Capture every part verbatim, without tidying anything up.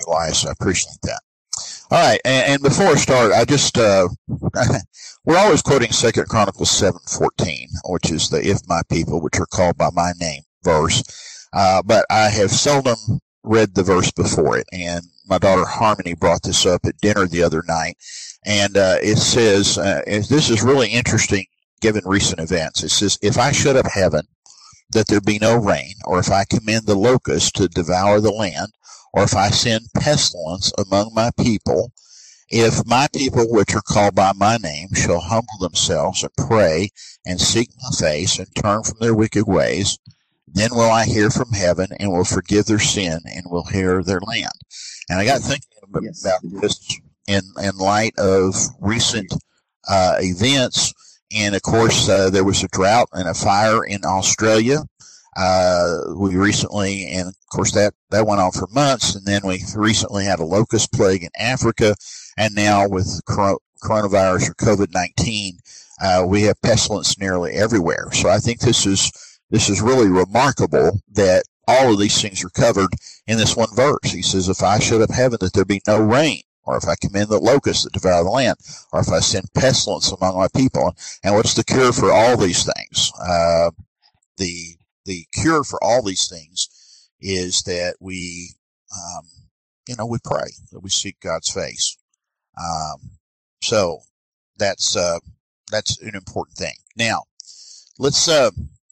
Elias. I appreciate that. All right, and, and before I start, I just uh, we're always quoting Second Chronicles seven fourteen, which is the "If my people, which are called by my name" verse. Uh, but I have seldom read the verse before it, and my daughter Harmony brought this up at dinner the other night, and uh, it says, uh, this is really interesting given recent events. It says, "If I shut up heaven, that there be no rain, or if I command the locusts to devour the land, or if I send pestilence among my people, if my people which are called by my name shall humble themselves and pray and seek my face and turn from their wicked ways, then will I hear from heaven and will forgive their sin and will heal their land." And I got thinking about Yes. this in, in light of recent uh, events. And, of course, uh, there was a drought and a fire in Australia. Uh, we recently, and, of course, that, that went on for months. And then we recently had a locust plague in Africa. And now with coronavirus or COVID nineteen, uh, we have pestilence nearly everywhere. So I think this is this is really remarkable that all of these things are covered in this one verse. He says, "If I shut up heaven, that there be no rain, or if I command the locusts that devour the land, or if I send pestilence among my people." And what's the cure for all these things? Uh, the the cure for all these things is that we, um, you know, we pray, that we seek God's face. Um, so that's uh, that's an important thing. Now, let's. Uh,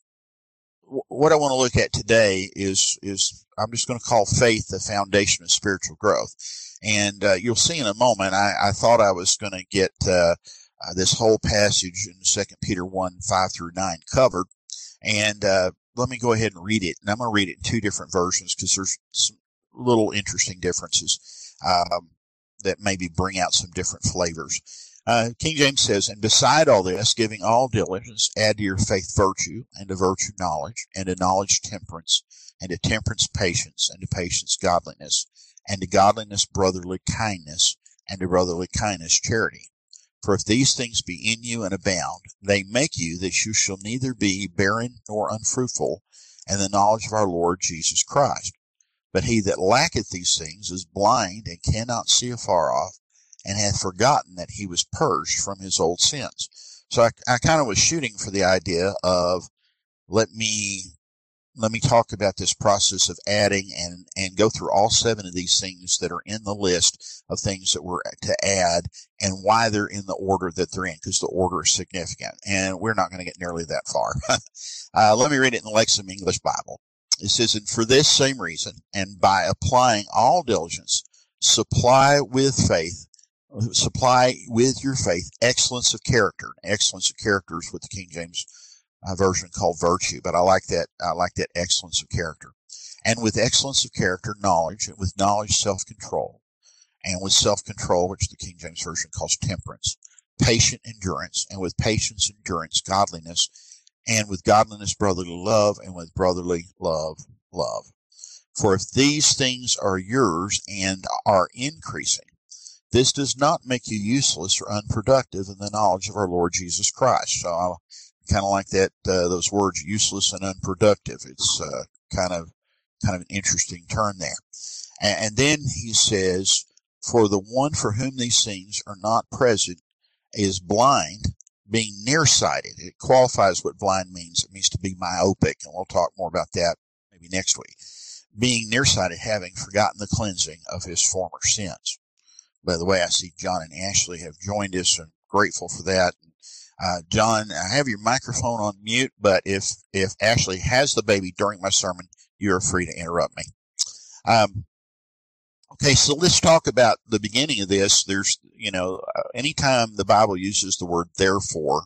w- what I want to look at today is is I'm just going to call faith the foundation of spiritual growth. And uh, you'll see in a moment, I, I thought I was going to get uh, uh, this whole passage in Second Peter one, five through nine covered. And uh, let me go ahead and read it. And I'm going to read it in two different versions because there's some little interesting differences um, that maybe bring out some different flavors. Uh, King James says, "And beside all this, giving all diligence, add to your faith virtue, and to virtue knowledge, and to knowledge temperance, and to temperance patience, and to patience godliness, and to godliness brotherly kindness, and to brotherly kindness charity. For if these things be in you and abound, they make you that you shall neither be barren nor unfruitful in the knowledge of our Lord Jesus Christ. But he that lacketh these things is blind and cannot see afar off, and hath forgotten that he was purged from his old sins." So I, I kind of was shooting for the idea of let me let me talk about this process of adding and, and go through all seven of these things that are in the list of things that we're to add and why they're in the order that they're in, because the order is significant. And we're not going to get nearly that far. uh, let me read it in the Lexham English Bible. It says, "And for this same reason, and by applying all diligence, supply with faith, supply with your faith excellence of character." Excellence of character is what the King James uh, version called virtue, but I like that. I like that excellence of character. "And with excellence of character, knowledge, and with knowledge, self-control, and with self-control, which the King James version calls temperance, patient endurance, and with patience, endurance, godliness, and with godliness, brotherly love, and with brotherly love, love. For if these things are yours and are increasing, this does not make you useless or unproductive in the knowledge of our Lord Jesus Christ." So I kind of like that, uh, those words, useless and unproductive. It's uh, kind of kind of an interesting turn there. And, and then he says, "For the one for whom these things are not present is blind, being nearsighted." It qualifies what blind means. It means to be myopic, and we'll talk more about that maybe next week. "Being nearsighted, having forgotten the cleansing of his former sins." By the way, I see John and Ashley have joined us, and grateful for that. Uh, John, I have your microphone on mute, but if, if Ashley has the baby during my sermon, you are free to interrupt me. Um, okay, so let's talk about the beginning of this. There's, you know, uh, anytime the Bible uses the word therefore,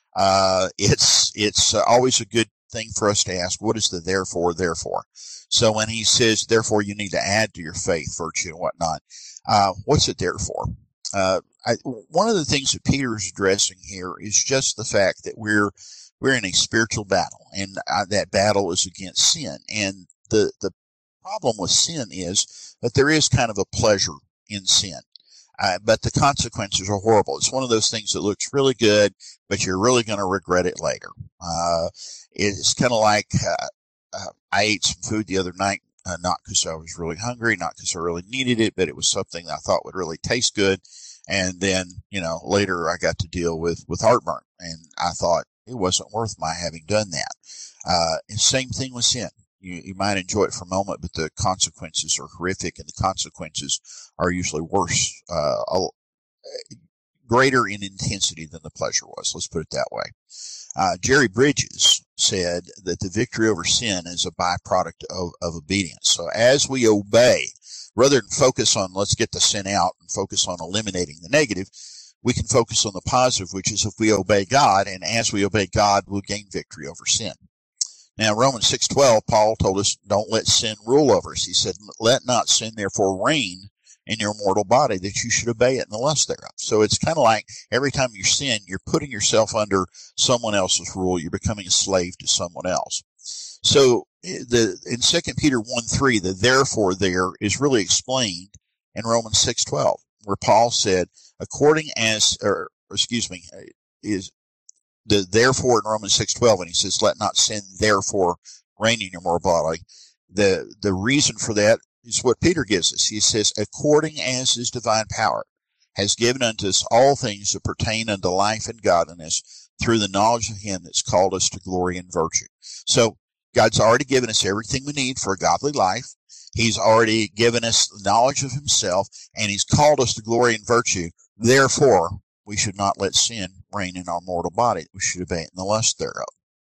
uh, it's, it's uh, always a good thing for us to ask, what is the therefore, therefore? So when he says, therefore, you need to add to your faith, virtue, and whatnot, uh, what's it there for? Uh, I, one of the things that Peter is addressing here is just the fact that we're we're in a spiritual battle, and uh, that battle is against sin. And the the problem with sin is that there is kind of a pleasure in sin, uh, but the consequences are horrible. It's one of those things that looks really good, but you're really going to regret it later. Uh, it's kind of like uh, uh, I ate some food the other night. uh, not because I was really hungry, not because I really needed it, but it was something that I thought would really taste good. And then, you know, later I got to deal with, with heartburn, and I thought it wasn't worth my having done that. Uh, and same thing with sin. You, you might enjoy it for a moment, but the consequences are horrific, and the consequences are usually worse, uh, greater in intensity than the pleasure was. Let's put it that way. Uh, Jerry Bridges said that the victory over sin is a byproduct of, of obedience. So as we obey, rather than focus on let's get the sin out and focus on eliminating the negative, we can focus on the positive, which is if we obey God, and as we obey God, we'll gain victory over sin. Now, Romans six twelve, Paul told us, don't let sin rule over us. He said, let not sin therefore reign in your mortal body, that you should obey it in the lust thereof. So it's kind of like every time you sin, you're putting yourself under someone else's rule. You're becoming a slave to someone else. So the in Second Peter one three, the therefore there is really explained in Romans six twelve, where Paul said, according as, or excuse me, is the therefore in Romans six twelve, and he says, let not sin therefore reign in your mortal body. The, the reason for that is what Peter gives us. He says, according as his divine power has given unto us all things that pertain unto life and godliness through the knowledge of him that's called us to glory and virtue. So God's already given us everything we need for a godly life. He's already given us knowledge of himself, and he's called us to glory and virtue. Therefore, we should not let sin reign in our mortal body. We should obey it in the lust thereof.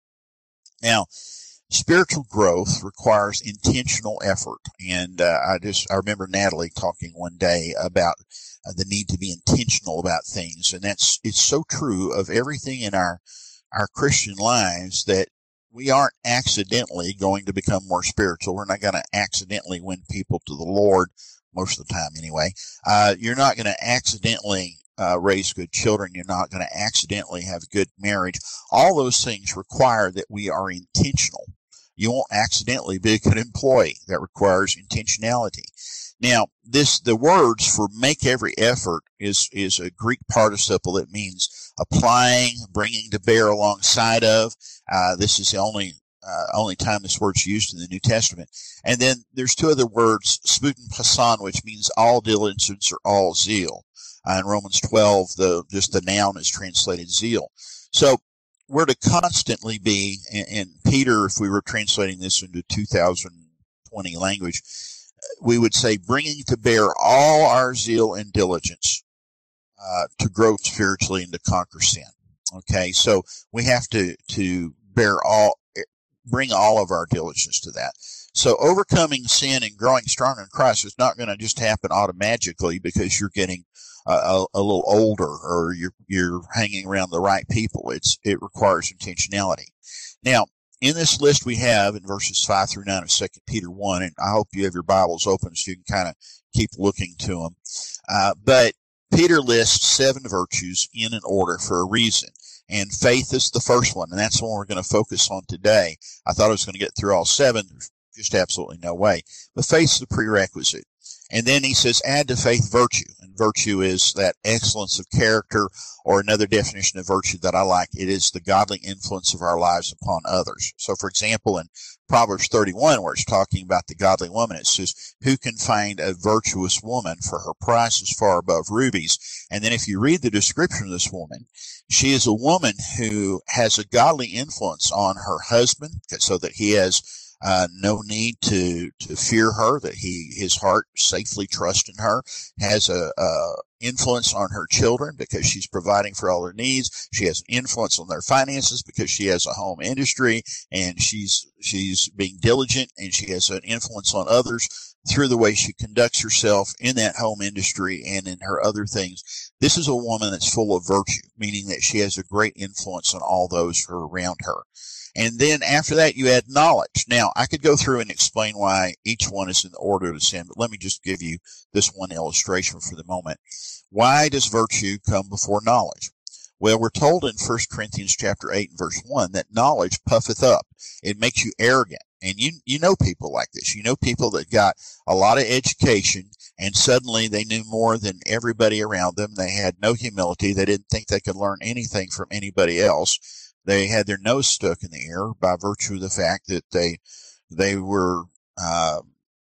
Now, spiritual growth requires intentional effort, and uh, I just I remember Natalie talking one day about uh, the need to be intentional about things, and that's it's so true of everything in our our Christian lives that we aren't accidentally going to become more spiritual. We're not going to accidentally win people to the Lord most of the time, anyway. Uh, you're not going to accidentally Uh, raise good children. You're not going to accidentally have a good marriage. All those things require that we are intentional. You won't accidentally be a good employee. That requires intentionality. Now, this the words for make every effort is is a Greek participle that means applying, bringing to bear alongside of. Uh, this is the only uh, only time this word's used in the New Testament. And then there's two other words, sputin pasan, which means all diligence or all zeal. Uh, in Romans twelve, the just the noun is translated zeal. So we're to constantly be, and, and Peter, if we were translating this into two thousand twenty language, we would say bringing to bear all our zeal and diligence uh, to grow spiritually and to conquer sin. Okay, so we have to to bear all, bring all of our diligence to that. So overcoming sin and growing strong in Christ is not going to just happen automatically because you're getting uh, a, a little older or you're you're hanging around the right people. It's it requires intentionality. Now, in this list we have in verses five through nine of Second Peter one, and I hope you have your Bibles open so you can kind of keep looking to them. Uh, but Peter lists seven virtues in an order for a reason. And faith is the first one, and that's the one we're going to focus on today. I thought I was going to get through all seven. There's just absolutely no way. But faith's the prerequisite. And then he says, add to faith virtue. And virtue is that excellence of character, or another definition of virtue that I like, it is the godly influence of our lives upon others. So, for example, in Proverbs thirty-one, where it's talking about the godly woman, it says, who can find a virtuous woman, for her price is far above rubies. And then if you read the description of this woman, she is a woman who has a godly influence on her husband, so that he has Uh, no need to, to fear her, that he, his heart safely trusts in her, has a, a influence on her children because she's providing for all their needs. She has influence on their finances because she has a home industry, and she's, she's being diligent, and she has an influence on others through the way she conducts herself in that home industry and in her other things. This is a woman that's full of virtue, meaning that she has a great influence on all those who are around her. And then after that, you add knowledge. Now, I could go through and explain why each one is in the order of sin, but let me just give you this one illustration for the moment. Why does virtue come before knowledge? Well, we're told in First Corinthians chapter eight and verse one that knowledge puffeth up. It makes you arrogant. And you you know people like this. You know people that got a lot of education, and suddenly they knew more than everybody around them. They had no humility. They didn't think they could learn anything from anybody else. They had their nose stuck in the air by virtue of the fact that they they were uh,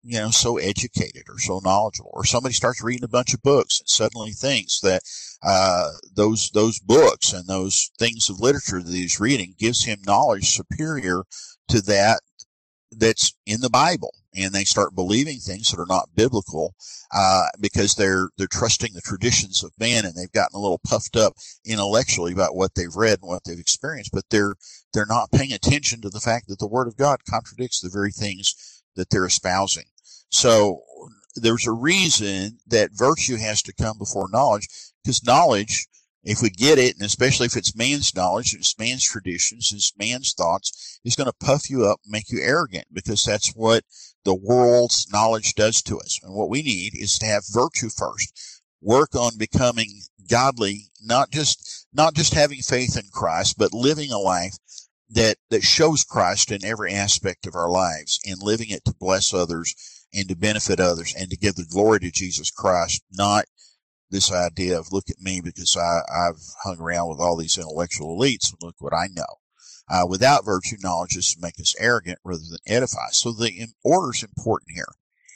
you know, so educated or so knowledgeable, or somebody starts reading a bunch of books and suddenly thinks that uh, those those books and those things of literature that he's reading gives him knowledge superior to that that's in the Bible, and they start believing things that are not biblical uh, because they're they're trusting the traditions of man, and they've gotten a little puffed up intellectually about what they've read and what they've experienced, but they're they're not paying attention to the fact that the Word of God contradicts the very things that they're espousing. So there's a reason that virtue has to come before knowledge, because knowledge, if we get it, and especially if it's man's knowledge, it's man's traditions, it's man's thoughts, is going to puff you up and make you arrogant, because that's what the world's knowledge does to us. And what we need is to have virtue first. Work on becoming godly, not just not just having faith in Christ, but living a life that, that shows Christ in every aspect of our lives, and living it to bless others and to benefit others and to give the glory to Jesus Christ, not this idea of look at me because I, I've hung around with all these intellectual elites and look what I know. Uh, without virtue, knowledge is to make us arrogant rather than edify. So the order is important here.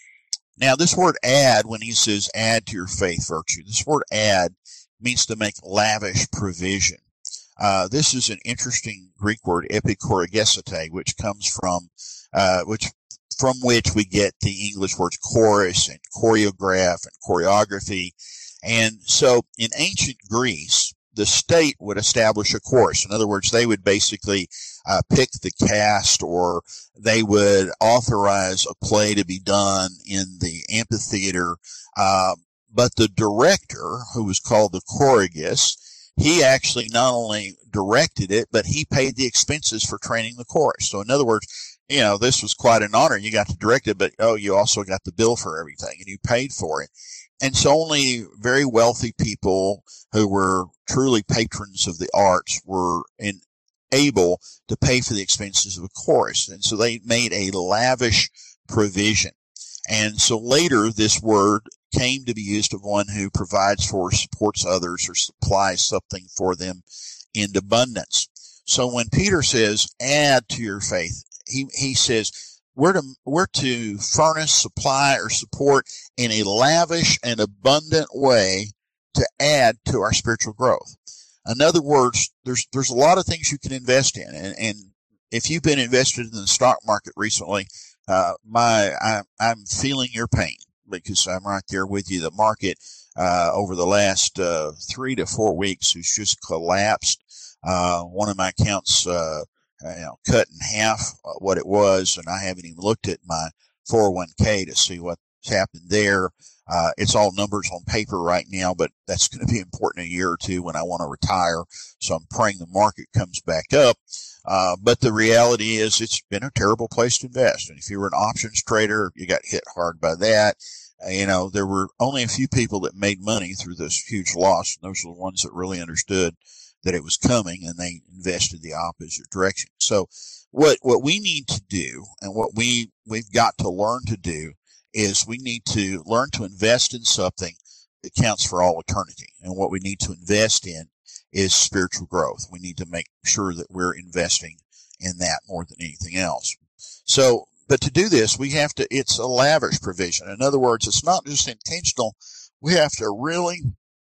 Now, this word add, when he says add to your faith virtue, this word add means to make lavish provision. Uh, this is an interesting Greek word, epikoregesate, which comes from, uh, which from which we get the English words chorus and choreograph and choreography. And so in ancient Greece, the state would establish a chorus. In other words, they would basically uh, pick the cast, or they would authorize a play to be done in the amphitheater. Uh, but the director, who was called the choragus, he actually not only directed it, but he paid the expenses for training the chorus. So in other words, you know, this was quite an honor. You got to direct it, but, oh, you also got the bill for everything, and you paid for it. And so only very wealthy people who were truly patrons of the arts were in, able to pay for the expenses of a chorus. And so they made a lavish provision. And so later this word came to be used of one who provides for, supports others, or supplies something for them in abundance. So when Peter says, add to your faith, he, he says, We're to, we're to furnish, supply, or support in a lavish and abundant way to add to our spiritual growth. In other words, there's there's a lot of things you can invest in, and, and if you've been invested in the stock market recently, uh, my I, I'm feeling your pain, because I'm right there with you. The market uh, over the last uh, three to four weeks has just collapsed. Uh, one of my accounts uh, you know, cut in half what it was, and I haven't even looked at my four oh one k to see what's happened there. Uh, it's all numbers on paper right now, but that's going to be important in a year or two when I want to retire. So I'm praying the market comes back up. Uh, but the reality is it's been a terrible place to invest. And if you were an options trader, you got hit hard by that. Uh, you know, there were only a few people that made money through this huge loss, and those are the ones that really understood that it was coming, and they invested the opposite direction. So what, what we need to do, and what we, we've got to learn to do, is we need to learn to invest in something that counts for all eternity. And what we need to invest in is spiritual growth. We need to make sure that we're investing in that more than anything else. So, but to do this, we have to, it's a lavish provision. In other words, it's not just intentional. We have to really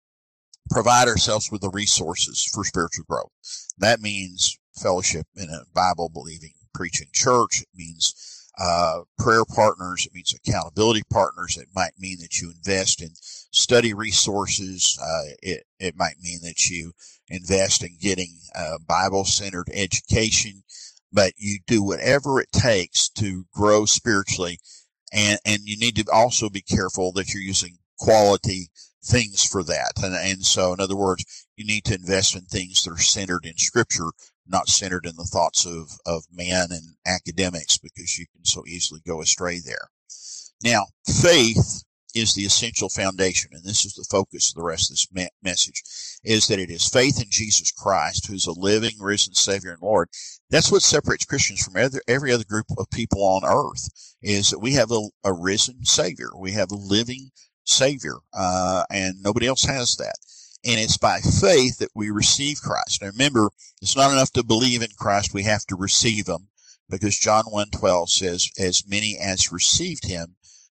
provide ourselves with the resources for spiritual growth. That means fellowship in a Bible-believing, preaching church. It means uh, prayer partners. It means accountability partners. It might mean that you invest in study resources. Uh, it, it might mean that you invest in getting uh, Bible-centered education. But you do whatever it takes to grow spiritually. And, and you need to also be careful that you're using quality things for that. And, and so, in other words, you need to invest in things that are centered in Scripture, not centered in the thoughts of, of man and academics, because you can so easily go astray there. Now, faith is the essential foundation, and this is the focus of the rest of this me- message, is that it is faith in Jesus Christ, who's a living, risen Savior and Lord. That's what separates Christians from every, every other group of people on earth, is that we have a, a risen Savior. We have a living Savior, uh, and nobody else has that. And it's by faith that we receive Christ. Now remember, it's not enough to believe in Christ, we have to receive Him, because John one twelve says, as many as received Him,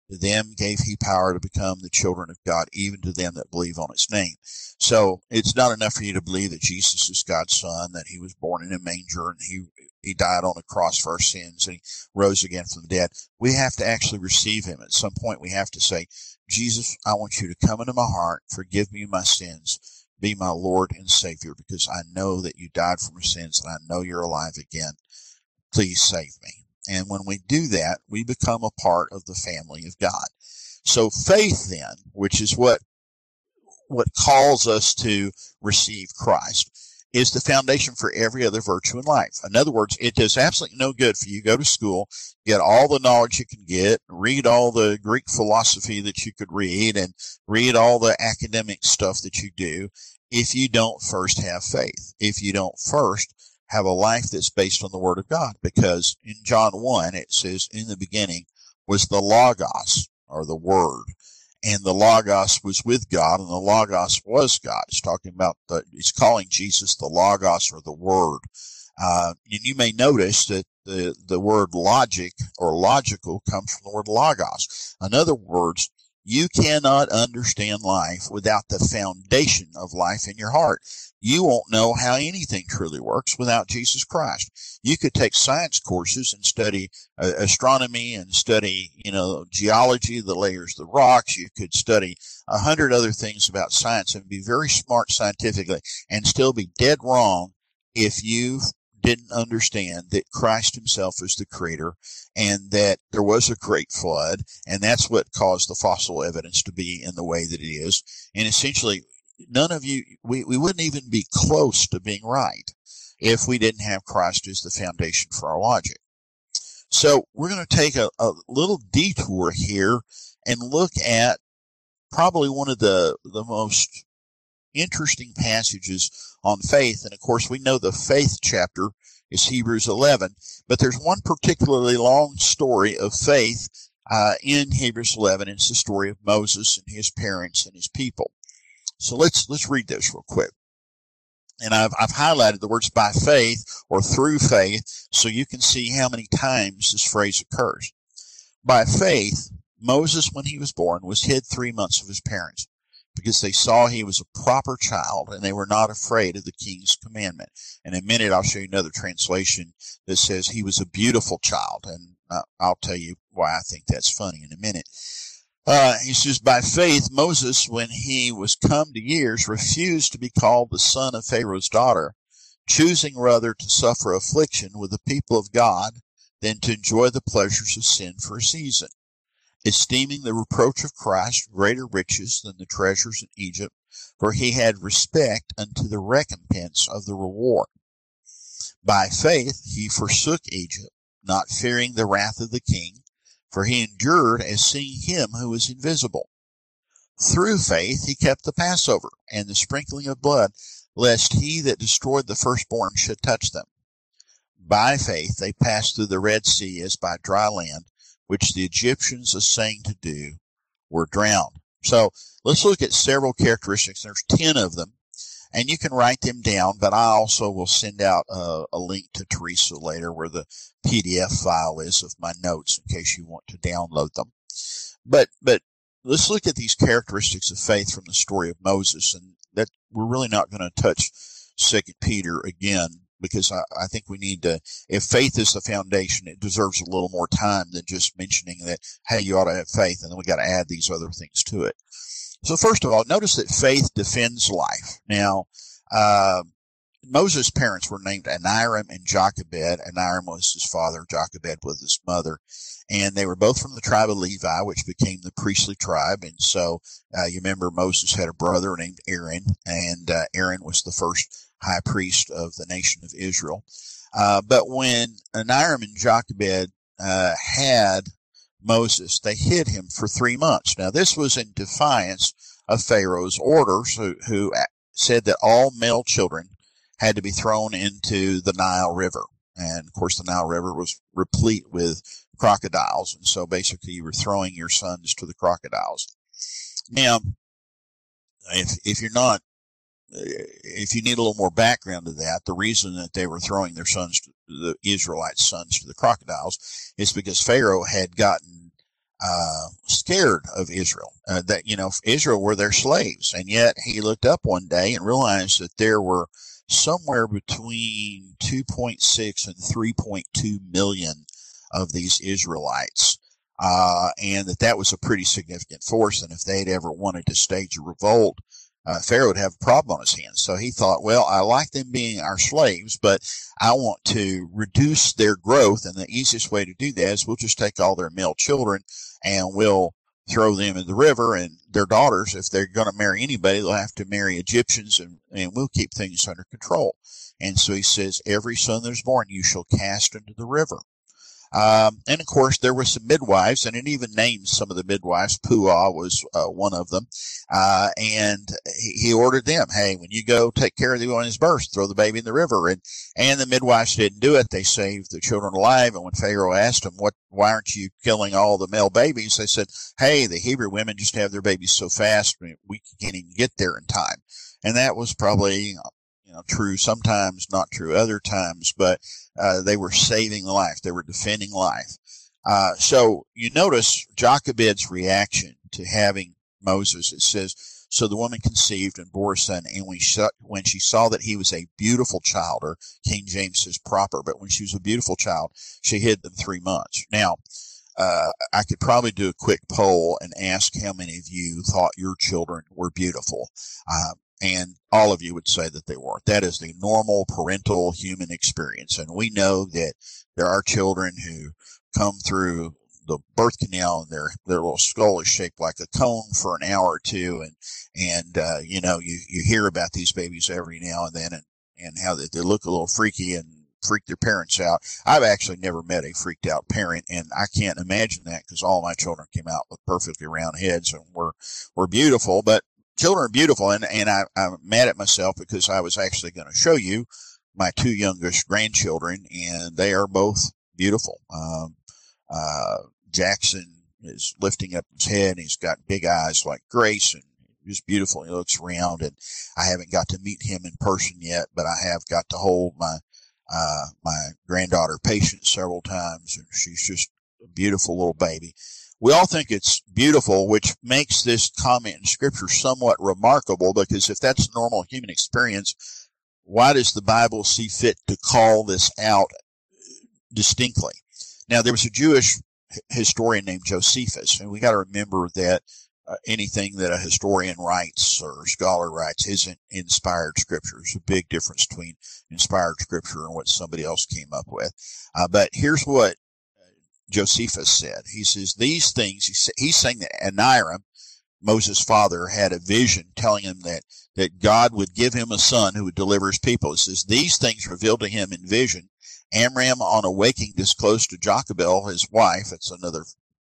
To them gave he power to become the children of God, even to them that believe on his name. So it's not enough for you to believe that Jesus is God's son, that he was born in a manger and he he died on a cross for our sins and he rose again from the dead. We have to actually receive him. At some point we have to say, Jesus, I want you to come into my heart, forgive me my sins, be my Lord and Savior, because I know that you died for my sins and I know you're alive again. Please save me. And when we do that, we become a part of the family of God. So faith then, which is what what calls us to receive Christ, is the foundation for every other virtue in life. In other words, it does absolutely no good for you to go to school, get all the knowledge you can get, read all the Greek philosophy that you could read, and read all the academic stuff that you do, if you don't first have faith, if you don't first have a life that's based on the Word of God. Because in John one, it says, in the beginning was the Logos, or the Word. And the Logos was with God, and the Logos was God. It's talking about, the, it's calling Jesus the Logos, or the Word. Uh, and you may notice that the, the word logic, or logical, comes from the word Logos. In other words, you cannot understand life without the foundation of life in your heart. You won't know how anything truly works without Jesus Christ. You could take science courses and study uh, astronomy and study, you know, geology, the layers of the rocks. You could study a hundred other things about science and be very smart scientifically and still be dead wrong if you didn't understand that Christ himself is the creator and that there was a great flood, and that's what caused the fossil evidence to be in the way that it is. And essentially, none of you, we, we wouldn't even be close to being right if we didn't have Christ as the foundation for our logic. So we're going to take a, a little detour here and look at probably one of the, the most interesting passages on faith. And of course, we know the faith chapter is Hebrews eleven, but there's one particularly long story of faith uh, in Hebrews eleven. It's the story of Moses and his parents and his people. So let's let's read this real quick. And I've I've highlighted the words by faith or through faith so you can see how many times this phrase occurs. By faith, Moses, when he was born, was hid three months of his parents, because they saw he was a proper child, and they were not afraid of the king's commandment. And in a minute, I'll show you another translation that says he was a beautiful child, and I'll tell you why I think that's funny in a minute. Uh, he says, by faith, Moses, when he was come to years, refused to be called the son of Pharaoh's daughter, choosing rather to suffer affliction with the people of God than to enjoy the pleasures of sin for a season, esteeming the reproach of Christ greater riches than the treasures in Egypt, for he had respect unto the recompense of the reward. By faith he forsook Egypt, not fearing the wrath of the king, for he endured as seeing him who was invisible. Through faith he kept the Passover, and the sprinkling of blood, lest he that destroyed the firstborn should touch them. By faith they passed through the Red Sea as by dry land, which the Egyptians, essaying to do, were drowned. So let's look at several characteristics. There's ten of them, and you can write them down, but I also will send out a, a link to Teresa later where the P D F file is of my notes in case you want to download them. But but let's look at these characteristics of faith from the story of Moses, and that we're really not going to touch Second Peter again, because I, I think we need to, if faith is the foundation, it deserves a little more time than just mentioning that, hey, you ought to have faith, and then we got to add these other things to it. So first of all, notice that faith defends life. Now, uh, Moses' parents were named Aniram and Jochebed. Aniram was his father, Jochebed was his mother, and they were both from the tribe of Levi, which became the priestly tribe. And so uh, you remember Moses had a brother named Aaron, and uh, Aaron was the first high priest of the nation of Israel. Uh, but when Aniram and Jochebed uh, had Moses, they hid him for three months. Now, this was in defiance of Pharaoh's orders, who, who said that all male children had to be thrown into the Nile River. And, of course, the Nile River was replete with crocodiles. And so, basically, you were throwing your sons to the crocodiles. Now, if, if you're not If you need a little more background to that, the reason that they were throwing their sons, to, the Israelites' sons, to the crocodiles is because Pharaoh had gotten uh, scared of Israel, uh, that, you know, Israel were their slaves. And yet he looked up one day and realized that there were somewhere between two point six and three point two million of these Israelites. Uh, and that that was a pretty significant force. And if they'd ever wanted to stage a revolt, uh, Pharaoh would have a problem on his hands. So he thought, well, I like them being our slaves, but I want to reduce their growth. And the easiest way to do that is we'll just take all their male children and we'll throw them in the river, and their daughters, if they're going to marry anybody, they'll have to marry Egyptians, and, and we'll keep things under control. And so he says, every son that is born you shall cast into the river. Um, and of course, there were some midwives, and it even named some of the midwives. Puah was uh, one of them. Uh, and he, he ordered them, hey, when you go take care of the one in his birth, throw the baby in the river. And, and the midwives didn't do it. They saved the children alive. And when Pharaoh asked them, what, why aren't you killing all the male babies? They said, hey, the Hebrew women just have their babies so fast, we can't even get there in time. And that was probably, you know, true sometimes, not true other times, but uh, they were saving the life. They were defending life. Uh, so you notice Jochebed's reaction to having Moses. It says, so the woman conceived and bore a son, and when she, when she saw that he was a beautiful child, or King James says proper, but when she was a beautiful child, she hid them three months. Now, uh, I could probably do a quick poll and ask how many of you thought your children were beautiful. Uh, And all of you would say that they weren't. That is the normal parental human experience. And we know that there are children who come through the birth canal and their, their little skull is shaped like a cone for an hour or two. And, and, uh, you know, you, you hear about these babies every now and then, and, and how they, they look a little freaky and freak their parents out. I've actually never met a freaked out parent, and I can't imagine that because all my children came out with perfectly round heads and were, were beautiful. But children are beautiful, and, and I, I'm mad at myself because I was actually going to show you my two youngest grandchildren, and they are both beautiful. Um, uh, Jackson is lifting up his head, and he's got big eyes like Grace, and just beautiful. He looks round, and I haven't got to meet him in person yet, but I have got to hold my uh, my granddaughter Patience several times, and she's just a beautiful little baby. We all think it's beautiful, which makes this comment in Scripture somewhat remarkable, because if that's normal human experience, why does the Bible see fit to call this out distinctly? Now, there was a Jewish historian named Josephus, and we got to remember that uh, anything that a historian writes or a scholar writes isn't inspired Scripture. There's a big difference between inspired Scripture and what somebody else came up with. Uh, but here's what Josephus said. He says, these things, he sa- he's saying that Adoniram, Moses' father, had a vision telling him that, that God would give him a son who would deliver his people. He says, these things revealed to him in vision. Amram, on awaking, disclosed to Jochebed, his wife, that's another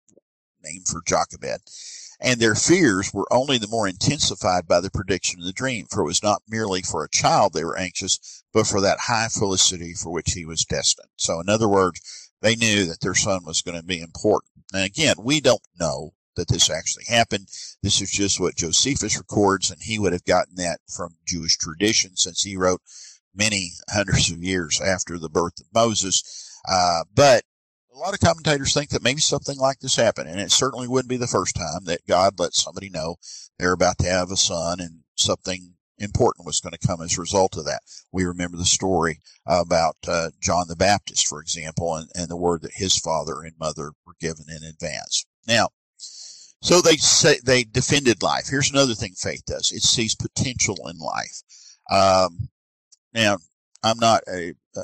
name for Jochebed, and their fears were only the more intensified by the prediction of the dream, for it was not merely for a child they were anxious, but for that high felicity for which he was destined. So in other words, they knew that their son was going to be important. And again, we don't know that this actually happened. This is just what Josephus records, and he would have gotten that from Jewish tradition since he wrote many hundreds of years after the birth of Moses. Uh, but a lot of commentators think that maybe something like this happened, and it certainly wouldn't be the first time that God let somebody know they're about to have a son and something important was going to come as a result of that. We remember the story about uh, John the Baptist, for example, and, and the word that his father and mother were given in advance. Now, so they say they defended life. Here's another thing faith does. It sees potential in life. Um, now, I'm not a, uh,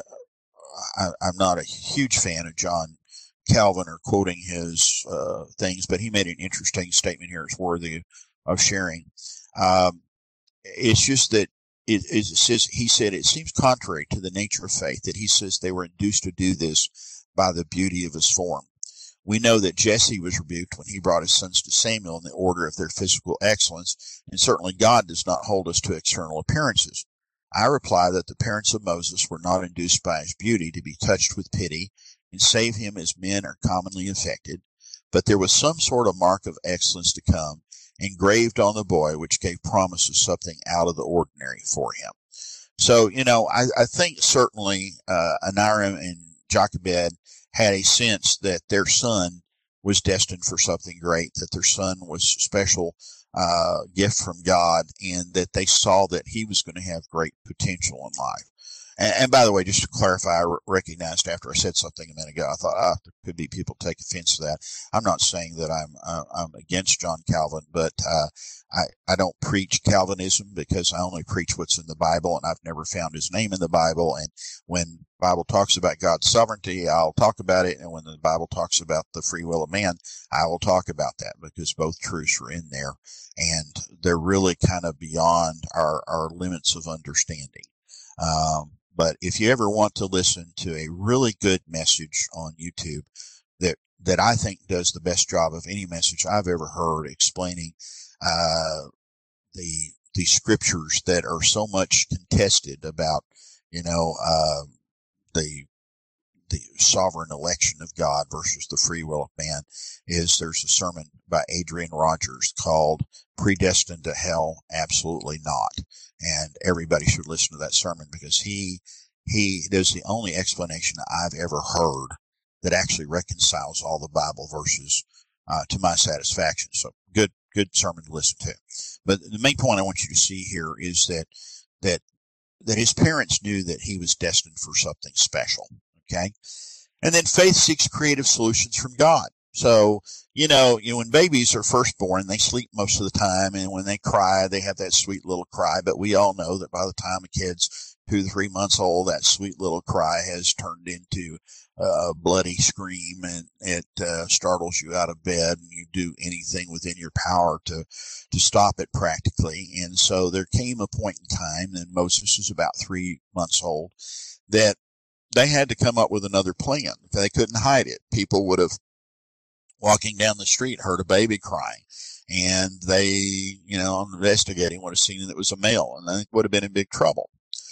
I, I'm not a huge fan of John Calvin or quoting his uh, things, but he made an interesting statement here. It's worthy of sharing. Um, it's just that it, it says, he said, it seems contrary to the nature of faith that he says they were induced to do this by the beauty of his form. We know that Jesse was rebuked when he brought his sons to Samuel in the order of their physical excellence, and certainly God does not hold us to external appearances. I reply that the parents of Moses were not induced by his beauty to be touched with pity and save him as men are commonly affected, but there was some sort of mark of excellence to come engraved on the boy, which gave promise of something out of the ordinary for him. So, you know, I, I think certainly uh, Adoniram and Jochebed had a sense that their son was destined for something great, that their son was a special uh, gift from God, and that they saw that he was going to have great potential in life. And, and by the way, just to clarify, I recognized after I said something a minute ago, I thought, ah, there could be people take offense to that. I'm not saying that I'm uh, I'm against John Calvin, but uh, I, I don't preach Calvinism because I only preach what's in the Bible, and I've never found his name in the Bible. And when the Bible talks about God's sovereignty, I'll talk about it. And when the Bible talks about the free will of man, I will talk about that, because both truths are in there, and they're really kind of beyond our, our limits of understanding. Um, But if you ever want to listen to a really good message on YouTube that that I think does the best job of any message I've ever heard explaining uh, the the scriptures that are so much contested about, you know, uh, the the sovereign election of God versus the free will of man, is there's a sermon by Adrian Rogers called Predestined to Hell? Absolutely Not. And everybody should listen to that sermon, because he he does the only explanation I've ever heard that actually reconciles all the Bible verses uh, to my satisfaction. So good good sermon to listen to. But the main point I want you to see here is that that that his parents knew that he was destined for something special. Okay, and then faith seeks creative solutions from God. So, you know, you know, when babies are first born, they sleep most of the time, and when they cry, they have that sweet little cry. But we all know that by the time a kid's two to three months old, that sweet little cry has turned into a bloody scream, and it uh, startles you out of bed, and you do anything within your power to to stop it practically. And so there came a point in time, and Moses was about three months old, that they had to come up with another plan. They couldn't hide it. People would have, walking down the street, heard a baby crying, and they, you know, investigating, would have seen that it was a male, and they would have been in big trouble.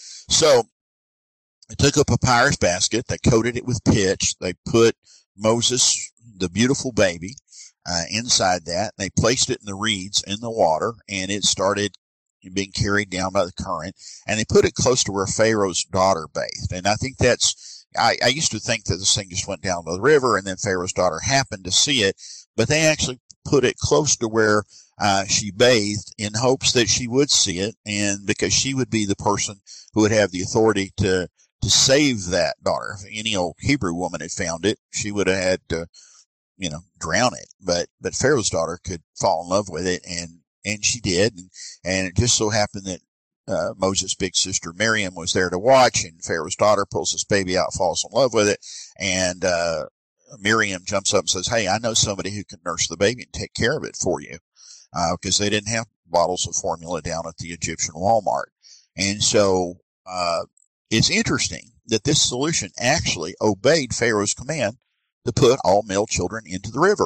So they took a papyrus basket, they coated it with pitch, they put Moses, the beautiful baby, uh, inside that. They placed it in the reeds in the water, and it started being carried down by the current, and they put it close to where Pharaoh's daughter bathed. And I think that's, I, I used to think that this thing just went down the river, and then Pharaoh's daughter happened to see it, but they actually put it close to where uh, she bathed, in hopes that she would see it, and because she would be the person who would have the authority to to save that daughter. If any old Hebrew woman had found it, she would have had to, you know, drown it. But but Pharaoh's daughter could fall in love with it, and and she did. And, and it just so happened that uh, Moses' big sister Miriam was there to watch, and Pharaoh's daughter pulls this baby out, falls in love with it, and uh, Miriam jumps up and says, "Hey, I know somebody who can nurse the baby and take care of it for you," because uh, they didn't have bottles of formula down at the Egyptian Walmart. And so uh, it's interesting that this solution actually obeyed Pharaoh's command to put all male children into the river.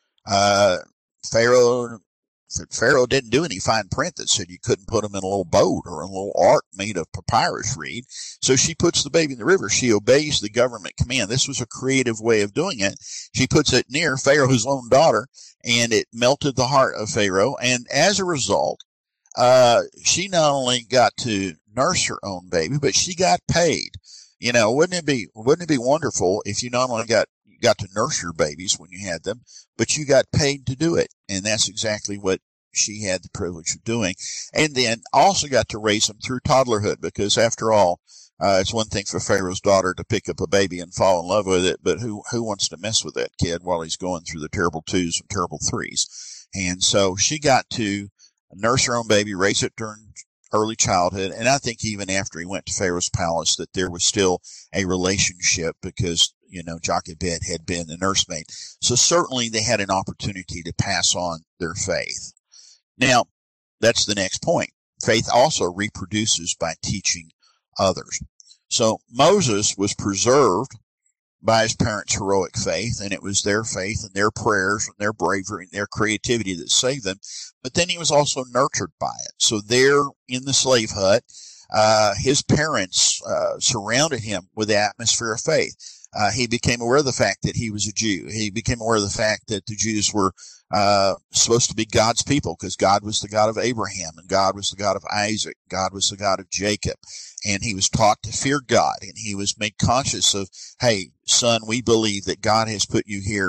Uh, Pharaoh Pharaoh didn't do any fine print that said you couldn't put them in a little boat or a little ark made of papyrus reed. So she puts the baby in the river. She obeys the government command. This was a creative way of doing it. She puts it near Pharaoh's own daughter, and it melted the heart of Pharaoh. And as a result, uh, she not only got to nurse her own baby, but she got paid. You know, wouldn't it be, wouldn't it be wonderful if you not only got got to nurse your babies when you had them, but you got paid to do it? And that's exactly what she had the privilege of doing. And then also got to raise them through toddlerhood, because after all, uh, it's one thing for Pharaoh's daughter to pick up a baby and fall in love with it, but who, who wants to mess with that kid while he's going through the terrible twos and terrible threes? And so she got to nurse her own baby, raise it during early childhood. And I think even after he went to Pharaoh's palace, that there was still a relationship, because, you know, Jochebed had been the nursemaid. So certainly they had an opportunity to pass on their faith. Now, that's the next point. Faith also reproduces by teaching others. So Moses was preserved by his parents' heroic faith, and it was their faith and their prayers and their bravery and their creativity that saved them. But then he was also nurtured by it. So there in the slave hut, uh, his parents uh, surrounded him with the atmosphere of faith. Uh, he became aware of the fact that he was a Jew. He became aware of the fact that the Jews were uh, supposed to be God's people, because God was the God of Abraham, and God was the God of Isaac. God was the God of Jacob. And he was taught to fear God, and he was made conscious of, hey, son, we believe that God has put you here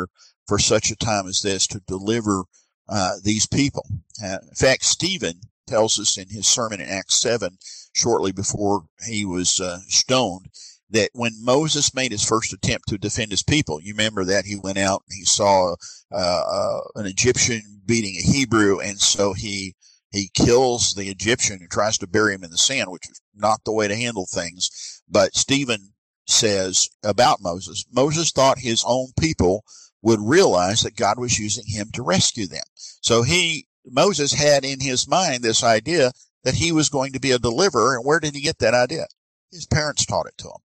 for such a time as this to deliver uh, these people. Uh, in fact, Stephen tells us in his sermon in Acts seven, shortly before he was uh, stoned, that when Moses made his first attempt to defend his people, you remember that he went out and he saw uh, uh, an Egyptian beating a Hebrew, and so he he kills the Egyptian and tries to bury him in the sand, which is not the way to handle things. But Stephen says about Moses, Moses thought his own people would realize that God was using him to rescue them. So he, Moses had in his mind this idea that he was going to be a deliverer. And where did he get that idea? His parents taught it to him.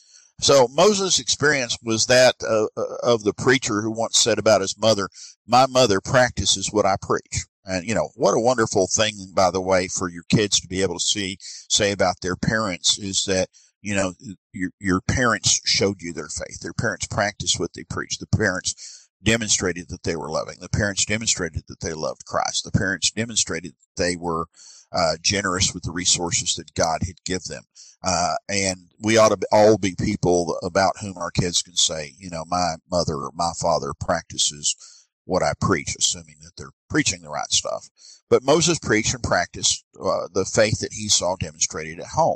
So Moses' experience was that uh, of the preacher who once said about his mother, "My mother practices what I preach." And, you know, what a wonderful thing, by the way, for your kids to be able to see, say about their parents is that, you know, your, your parents showed you their faith. Their parents practiced what they preached. The parents demonstrated that they were loving. The parents demonstrated that they loved Christ. The parents demonstrated that they were uh, generous with the resources that God had given them. Uh, and we ought to be, all be people about whom our kids can say, you know, my mother or my father practices what I preach, assuming that they're preaching the right stuff. But Moses preached and practiced uh, the faith that he saw demonstrated at home.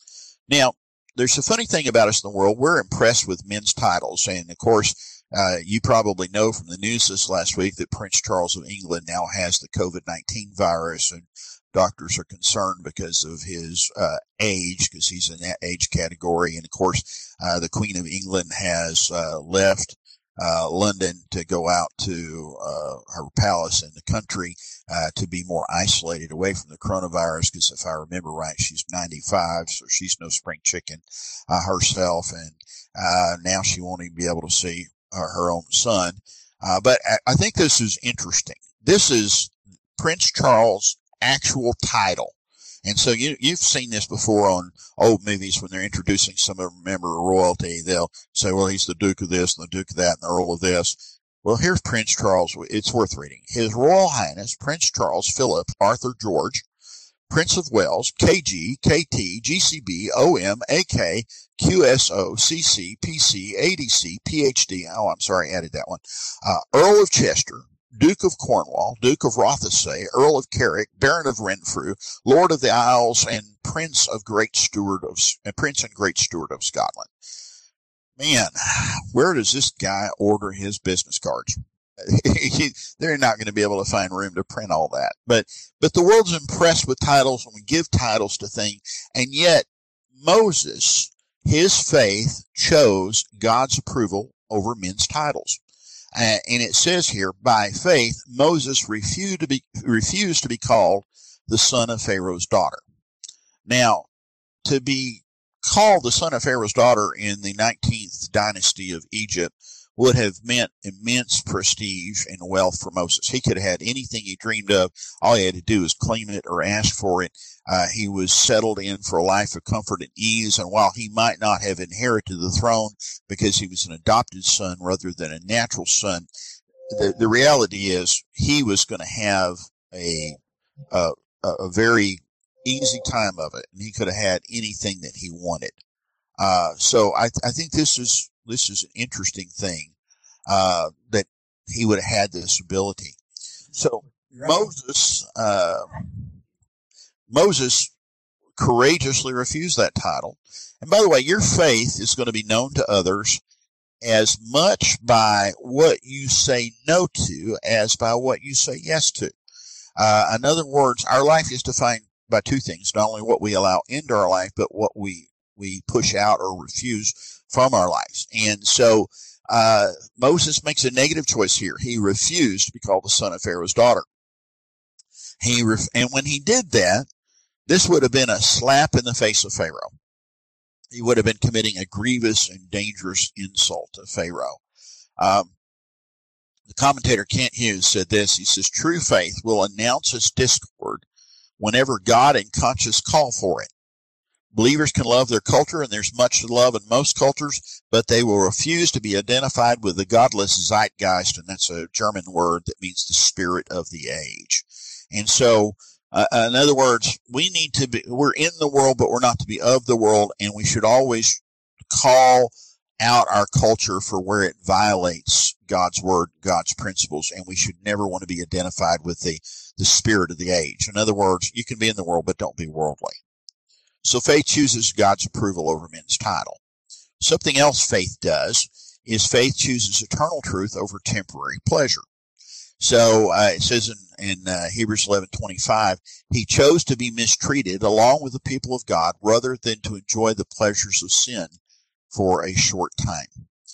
Now, there's a funny thing about us in the world. We're impressed with men's titles. And, of course, uh, you probably know from the news this last week that Prince Charles of England now has the COVID nineteen virus, and doctors are concerned because of his uh, age, because he's in that age category. And, of course, uh, the Queen of England has uh, left uh, London to go out to uh, her palace in the country uh, to be more isolated away from the coronavirus, because if I remember right, she's ninety-five, so she's no spring chicken uh, herself. And uh, now she won't even be able to see uh, her own son. Uh, but I, I think this is interesting. This is Prince Charles' actual title. And so you, you've seen this before on old movies when they're introducing some of a member of royalty. They'll say, well, he's the Duke of this and the Duke of that and the Earl of this. Well, here's Prince Charles. It's worth reading. His Royal Highness Prince Charles Philip Arthur George, Prince of Wales, K G, K T, G C B, O M, A K, Q S O, C C, P C, A D C, P H D. Oh, I'm sorry, I added that one. Uh, Earl of Chester, Duke of Cornwall, Duke of Rothesay, Earl of Carrick, Baron of Renfrew, Lord of the Isles, and Prince of Great Steward of uh, Prince and Great Steward of Scotland. Man, where does this guy order his business cards? They're not going to be able to find room to print all that. But but the world's impressed with titles, and we give titles to things, and yet Moses, his faith chose God's approval over men's titles. Uh, and it says here, by faith, Moses refused to be refused to be called the son of Pharaoh's daughter. Now, to be called the son of Pharaoh's daughter in the nineteenth dynasty of Egypt would have meant immense prestige and wealth for Moses. He could have had anything he dreamed of. All he had to do was claim it or ask for it. Uh, he was settled in for a life of comfort and ease, and while he might not have inherited the throne because he was an adopted son rather than a natural son, the, the reality is he was going to have a, a a very easy time of it, and he could have had anything that he wanted. Uh, so I, I think this is this is an interesting thing, uh, that he would have had this ability. So right. Moses, uh, Moses courageously refused that title. And by the way, your faith is going to be known to others as much by what you say no to as by what you say yes to. Uh, in other words, our life is defined by two things, not only what we allow into our life, but what we we push out or refuse from our lives. And so uh, Moses makes a negative choice here. He refused to be called the son of Pharaoh's daughter. He ref- and when he did that, this would have been a slap in the face of Pharaoh. He would have been committing a grievous and dangerous insult to Pharaoh. Um, the commentator Kent Hughes said this. He says, true faith will announce its discord whenever God and conscience call for it. Believers can love their culture, and there's much to love in most cultures, but they will refuse to be identified with the godless zeitgeist, and that's a German word that means the spirit of the age. And so, uh, in other words, we need to be, we're in the world, but we're not to be of the world, and we should always call out our culture for where it violates God's word, God's principles, and we should never want to be identified with the, the spirit of the age. In other words, you can be in the world, but don't be worldly. So faith chooses God's approval over men's title. Something else faith does is faith chooses eternal truth over temporary pleasure. So uh, it says in, in uh, Hebrews eleven twenty-five, he chose to be mistreated along with the people of God rather than to enjoy the pleasures of sin for a short time.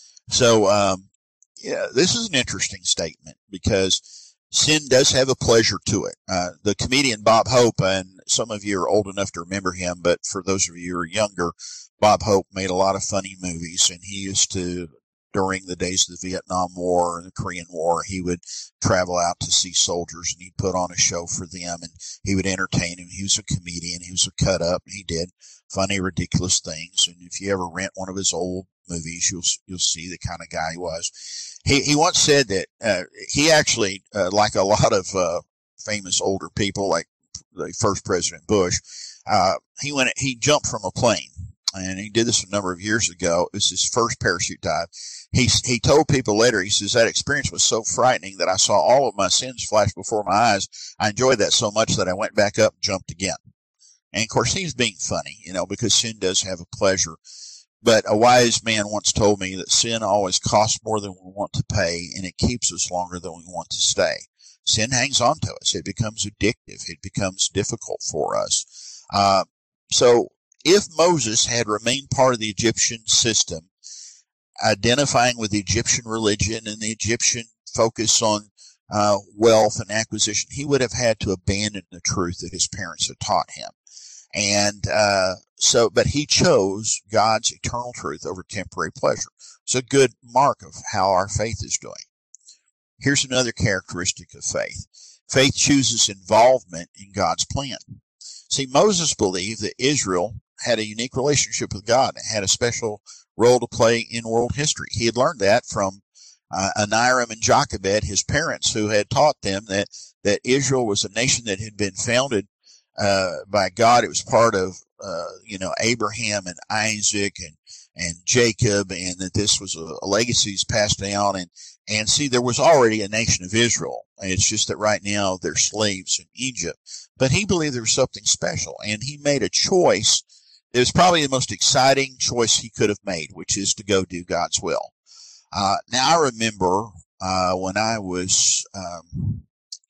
So um, yeah, this is an interesting statement because sin does have a pleasure to it. Uh, the comedian Bob Hope, and some of you are old enough to remember him, but for those of you who are younger, Bob Hope made a lot of funny movies, and he used to, during the days of the Vietnam War and the Korean War, he would travel out to see soldiers, and he'd put on a show for them, and he would entertain them. He was a comedian. He was a cut-up. He did funny, ridiculous things, and if you ever rent one of his old movies, you'll you'll see the kind of guy he was. He he once said that uh, he actually, uh, like a lot of uh, famous older people, like the first President Bush, uh, he went he jumped from a plane. And he did this a number of years ago. It was his first parachute dive. He he told people later, he says, that experience was so frightening that I saw all of my sins flash before my eyes. I enjoyed that so much that I went back up and jumped again. And, of course, he's being funny, you know, because sin does have a pleasure. But a wise man once told me that sin always costs more than we want to pay, and it keeps us longer than we want to stay. Sin hangs on to us. It becomes addictive. It becomes difficult for us. Uh, so, if Moses had remained part of the Egyptian system, identifying with the Egyptian religion and the Egyptian focus on uh, wealth and acquisition, he would have had to abandon the truth that his parents had taught him. And uh, so, but he chose God's eternal truth over temporary pleasure. It's a good mark of how our faith is doing. Here's another characteristic of faith. Faith chooses involvement in God's plan. See, Moses believed that Israel had a unique relationship with God and had a special role to play in world history. He had learned that from uh, Aniram and Jochebed, his parents, who had taught them that, that Israel was a nation that had been founded uh, by God. It was part of, uh, you know, Abraham and Isaac and, and Jacob, and that this was a, a legacy that's passed down. And, and see, there was already a nation of Israel. It's just that right now they're slaves in Egypt. But he believed there was something special, and he made a choice. It was probably the most exciting choice he could have made, which is to go do God's will. Uh, now, I remember uh, when I was, um,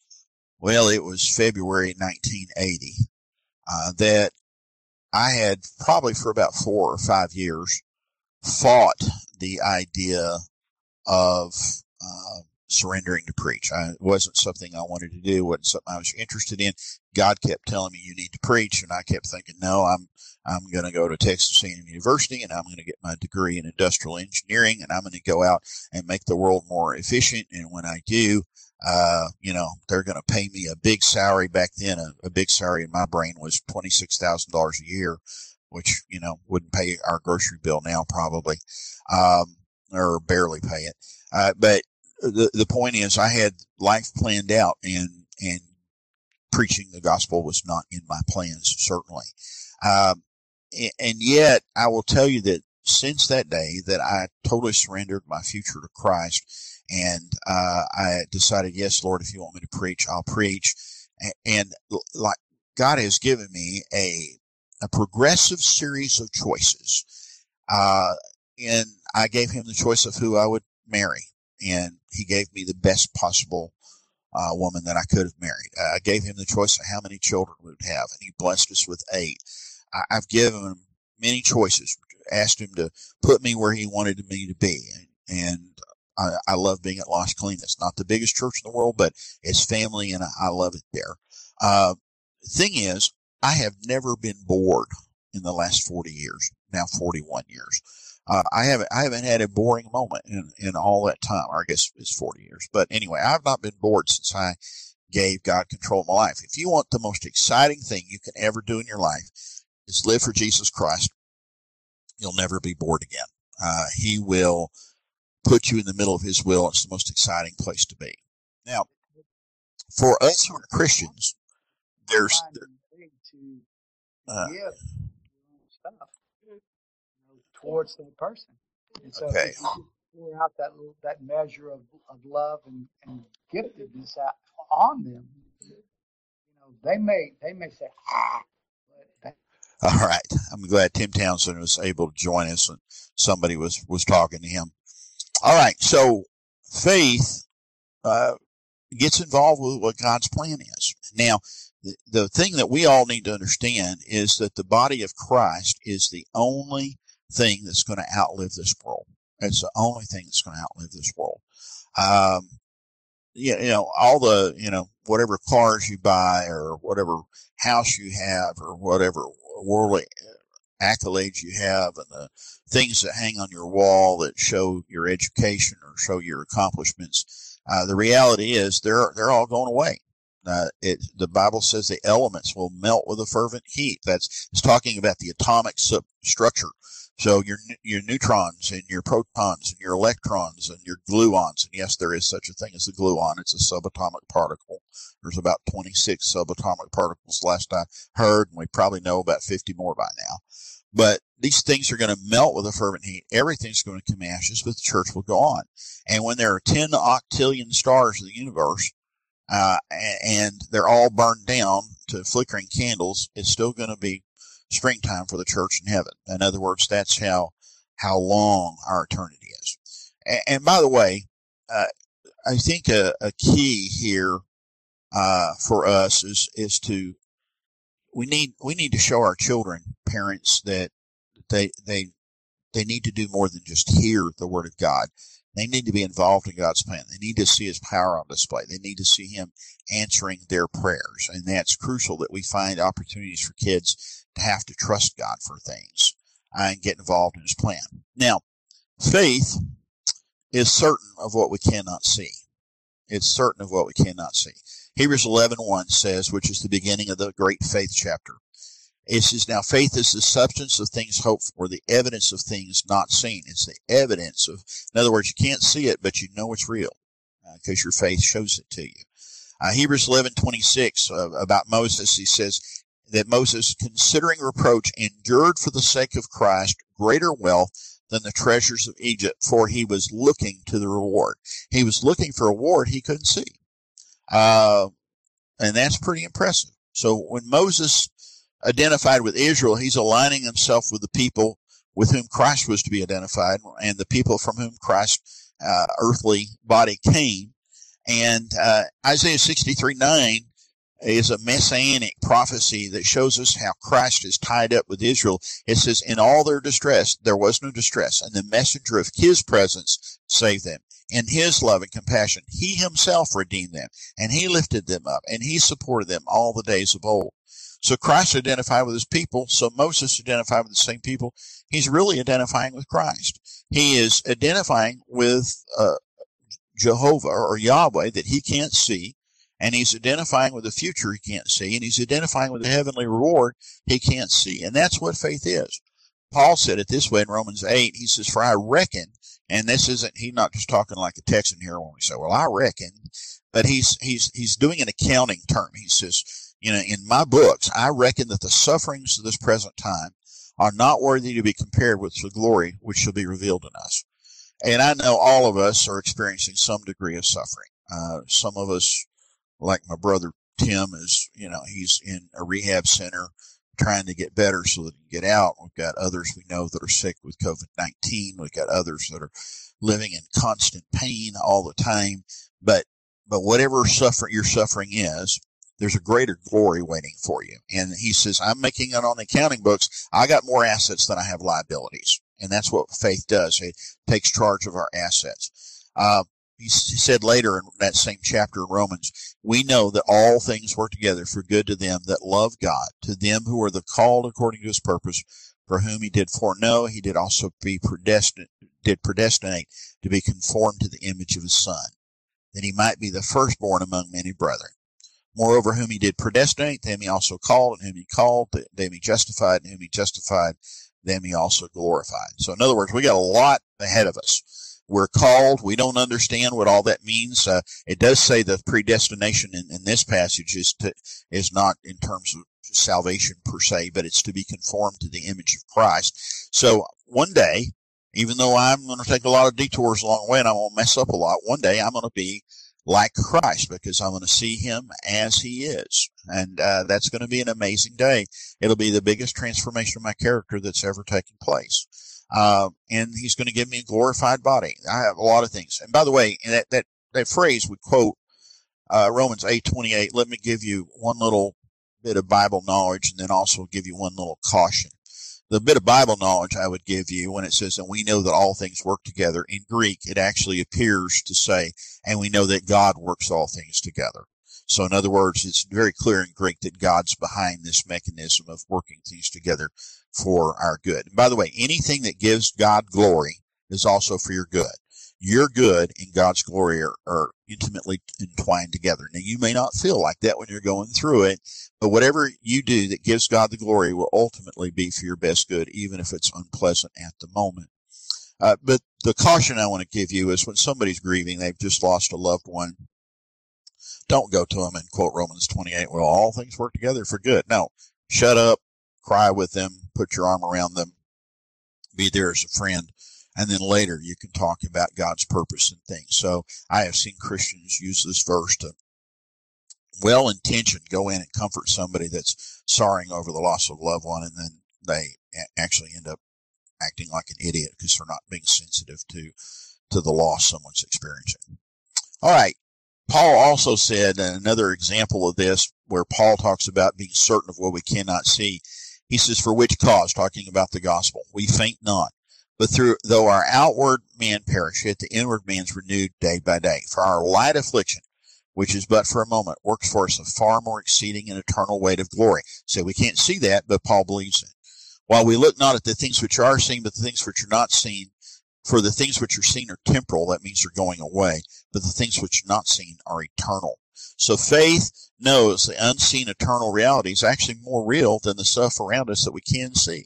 well, it was February nineteen eighty, uh, that I had probably for about four or five years fought the idea of uh, surrendering to preach. I, it wasn't something I wanted to do. It wasn't something I was interested in. God kept telling me, you need to preach. And I kept thinking, no, I'm, I'm going to go to Texas A and M University, and I'm going to get my degree in industrial engineering, and I'm going to go out and make the world more efficient. And when I do, uh, you know, they're going to pay me a big salary. Back then, a, a big salary in my brain was twenty-six thousand dollars a year, which, you know, wouldn't pay our grocery bill now probably, um, or barely pay it. Uh, but the, the point is, I had life planned out, and, and preaching the gospel was not in my plans, certainly. Um, and yet, I will tell you that since that day that I totally surrendered my future to Christ, and uh, I decided, yes, Lord, if you want me to preach, I'll preach. And, and like God has given me a a progressive series of choices. Uh, and I gave him the choice of who I would marry, and he gave me the best possible uh, woman that I could have married. I gave him the choice of how many children we would have, and he blessed us with eight. I, I've given him many choices, asked him to put me where he wanted me to be, and, and I, I love being at Las Colinas. Not the biggest church in the world, but it's family, and I, I love it there. Uh, thing is, I have never been bored in the last forty years, now forty-one years. Uh, I haven't, I haven't had a boring moment in, in all that time, or I guess it's forty years. But anyway, I've not been bored since I gave God control of my life. If you want the most exciting thing you can ever do in your life is live for Jesus Christ, you'll never be bored again. Uh, he will put you in the middle of his will. It's the most exciting place to be. Now, for us who are Christians, there's, uh, stuff towards that person. And so if Okay. we can pour out that little, that measure of, of love and, and giftedness out on them, you know, they may they may say, ah, but that, All right. I'm glad Tim Townsend was able to join us and somebody was, was talking to him. All right. So faith uh, gets involved with what God's plan is. Now, the, the thing that we all need to understand is that the body of Christ is the only thing that's going to outlive this world. It's the only thing that's going to outlive this world. Um, you, you know, all the, you know, whatever cars you buy or whatever house you have or whatever worldly accolades you have and the things that hang on your wall that show your education or show your accomplishments, uh, the reality is they're they're all going away. Uh, it, the Bible says the elements will melt with a fervent heat. That's it's talking about the atomic substructure. So your your neutrons and your protons and your electrons and your gluons. And yes, there is such a thing as a gluon. It's a subatomic particle. There's about twenty-six subatomic particles last I heard, and we probably know about fifty more by now. But these things are going to melt with a fervent heat. Everything's going to become ashes, but the church will go on. And when there are ten octillion stars in the universe, uh, and they're all burned down to flickering candles, it's still going to be springtime for the church in heaven. In other words, that's how how long our eternity is. And, and by the way, uh, I think a, a key here uh, for us is is to we need we need to show our children, parents, that they they they need to do more than just hear the word of God. They need to be involved in God's plan. They need to see His power on display. They need to see Him answering their prayers. And that's crucial that we find opportunities for kids to have to trust God for things and get involved in His plan. Now, faith is certain of what we cannot see. It's certain of what we cannot see. Hebrews eleven one says, which is the beginning of the great faith chapter, it says, now faith is the substance of things hoped for, the evidence of things not seen. It's the evidence of, in other words, you can't see it, but you know it's real because uh, your faith shows it to you. Uh, Hebrews eleven twenty-six uh, about Moses, he says that Moses, considering reproach, endured for the sake of Christ greater wealth than the treasures of Egypt, for he was looking to the reward. He was looking for a reward he couldn't see. Uh, and that's pretty impressive. So when Moses identified with Israel, he's aligning himself with the people with whom Christ was to be identified and the people from whom Christ's uh, earthly body came. And uh, Isaiah sixty-three nine is a messianic prophecy that shows us how Christ is tied up with Israel. It says, in all their distress, there was no distress, and the messenger of His presence saved them. In His love and compassion, He Himself redeemed them, and He lifted them up, and He supported them all the days of old. So Christ identified with His people. So Moses identified with the same people. He's really identifying with Christ. He is identifying with uh, Jehovah or Yahweh that he can't see. And he's identifying with the future he can't see. And he's identifying with the heavenly reward he can't see. And that's what faith is. Paul said it this way in Romans eight. He says, for I reckon, and this isn't, he's not just talking like a Texan here when we say, well, I reckon. But he's, he's, he's doing an accounting term. He says, you know, in my books, I reckon that the sufferings of this present time are not worthy to be compared with the glory which shall be revealed in us. And I know all of us are experiencing some degree of suffering. Uh, some of us, like my brother Tim, is, you know, he's in a rehab center trying to get better so that he can get out. We've got others we know that are sick with COVID nineteen. We've got others that are living in constant pain all the time. But, but whatever suffer, your suffering is, there's a greater glory waiting for you. And he says, I'm making it on the accounting books. I got more assets than I have liabilities. And that's what faith does. It takes charge of our assets. Uh, he said later in that same chapter in Romans, we know that all things work together for good to them that love God, to them who are the called according to His purpose, for whom He did foreknow, He did also be predestinate, did predestinate to be conformed to the image of His Son, that He might be the firstborn among many brethren. Moreover, whom He did predestinate, them He also called, and whom He called, them He justified, and whom He justified, them He also glorified. So in other words, we got a lot ahead of us. We're called. We don't understand what all that means. Uh, it does say that predestination in, in this passage is to, is not in terms of salvation per se, but it's to be conformed to the image of Christ. So one day, even though I'm going to take a lot of detours along the way and I'm going to mess up a lot, one day I'm going to be like Christ because I'm going to see him as he is. And uh, that's going to be an amazing day. It'll be the biggest transformation of my character that's ever taken place. Uh, and he's going to give me a glorified body. I have a lot of things. And by the way, that, that, that phrase we quote, uh, Romans eight twenty-eight, let me give you one little bit of Bible knowledge and then also give you one little caution. The bit of Bible knowledge I would give you when it says, and we know that all things work together, in Greek, it actually appears to say, and we know that God works all things together. So in other words, it's very clear in Greek that God's behind this mechanism of working things together for our good. And by the way, anything that gives God glory is also for your good. Your good and God's glory are, are intimately entwined together. Now, you may not feel like that when you're going through it, but whatever you do that gives God the glory will ultimately be for your best good, even if it's unpleasant at the moment. Uh, but the caution I want to give you is when somebody's grieving, they've just lost a loved one, don't go to them and quote Romans twenty-eight, well, all things work together for good. No, shut up, cry with them, put your arm around them, be there as a friend. And then later you can talk about God's purpose and things. So I have seen Christians use this verse to well-intentioned go in and comfort somebody that's sorrowing over the loss of a loved one, and then they actually end up acting like an idiot because they're not being sensitive to, to the loss someone's experiencing. All right. Paul also said, another example of this, where Paul talks about being certain of what we cannot see. He says, for which cause, talking about the gospel, we faint not. But through, though our outward man perish, yet the inward man's renewed day by day. For our light affliction, which is but for a moment, works for us a far more exceeding and eternal weight of glory. So we can't see that, but Paul believes it. While we look not at the things which are seen, but the things which are not seen. For the things which are seen are temporal, that means they're going away. But the things which are not seen are eternal. So faith knows the unseen eternal reality is actually more real than the stuff around us that we can see.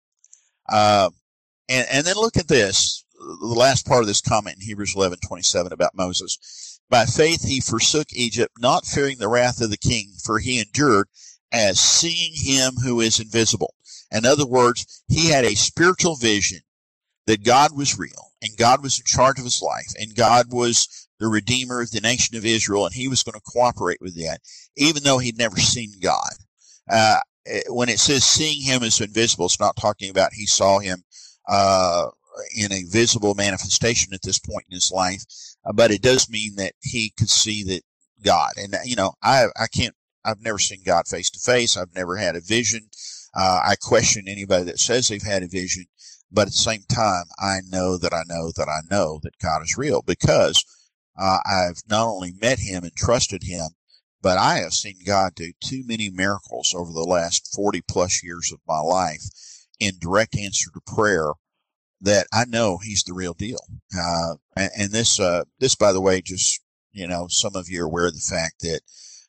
Uh, And, and then look at this, the last part of this comment in Hebrews eleven twenty-seven about Moses. By faith he forsook Egypt, not fearing the wrath of the king, for he endured as seeing him who is invisible. In other words, he had a spiritual vision that God was real, and God was in charge of his life, and God was the Redeemer of the nation of Israel, and he was going to cooperate with that, even though he'd never seen God. Uh, when it says seeing him as invisible, it's not talking about he saw him Uh, in a visible manifestation at this point in his life, uh, but it does mean that he could see that God. And you know, I I can't. I've never seen God face to face. I've never had a vision. Uh, I question anybody that says they've had a vision, but at the same time, I know that I know that I know that God is real because uh, I've not only met Him and trusted Him, but I have seen God do too many miracles over the last forty plus years of my life in direct answer to prayer that I know He's the real deal. Uh, and, and this, uh, this, by the way, just, you know, some of you are aware of the fact that,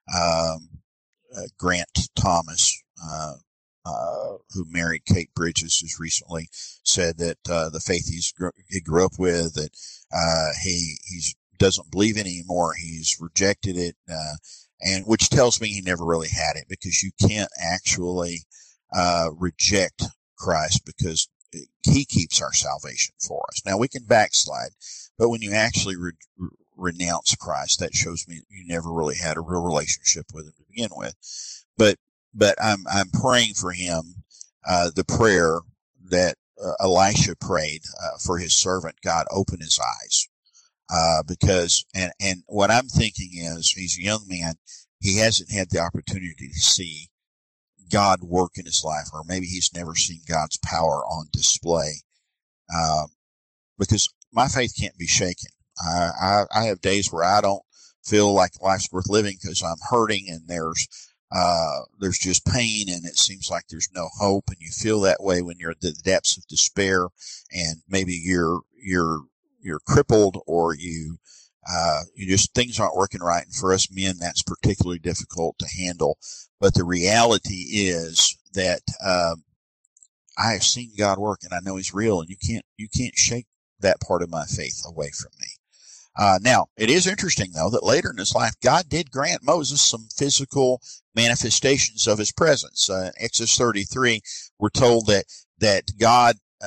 um, uh, Grant Thomas, uh, uh, who married Kate Bridges, has recently said that, uh, the faith he's gr- he grew up with, that, uh, he, he's doesn't believe it anymore. He's rejected it, uh, and which tells me he never really had it, because you can't actually, uh, reject Christ because He keeps our salvation for us. Now we can backslide, but when you actually re- re- renounce Christ, that shows me you never really had a real relationship with Him to begin with. But, but I'm, I'm praying for him, uh, the prayer that uh, Elisha prayed, uh, for his servant. God, open his eyes. Uh, because, and, and what I'm thinking is, he's a young man. He hasn't had the opportunity to see God work in his life, or maybe he's never seen God's power on display. Uh, because my faith can't be shaken. I, I, I have days where I don't feel like life's worth living because I'm hurting and there's, uh, there's just pain and it seems like there's no hope. And you feel that way when you're at the depths of despair, and maybe you're, you're, you're crippled, or you, uh, you just, things aren't working right. And for us men, that's particularly difficult to handle. But the reality is that, um, I have seen God work, and I know He's real, and you can't, you can't shake that part of my faith away from me. Uh, now, it is interesting, though, that later in his life, God did grant Moses some physical manifestations of His presence. Uh, in Exodus thirty-three, we're told that, that God, uh,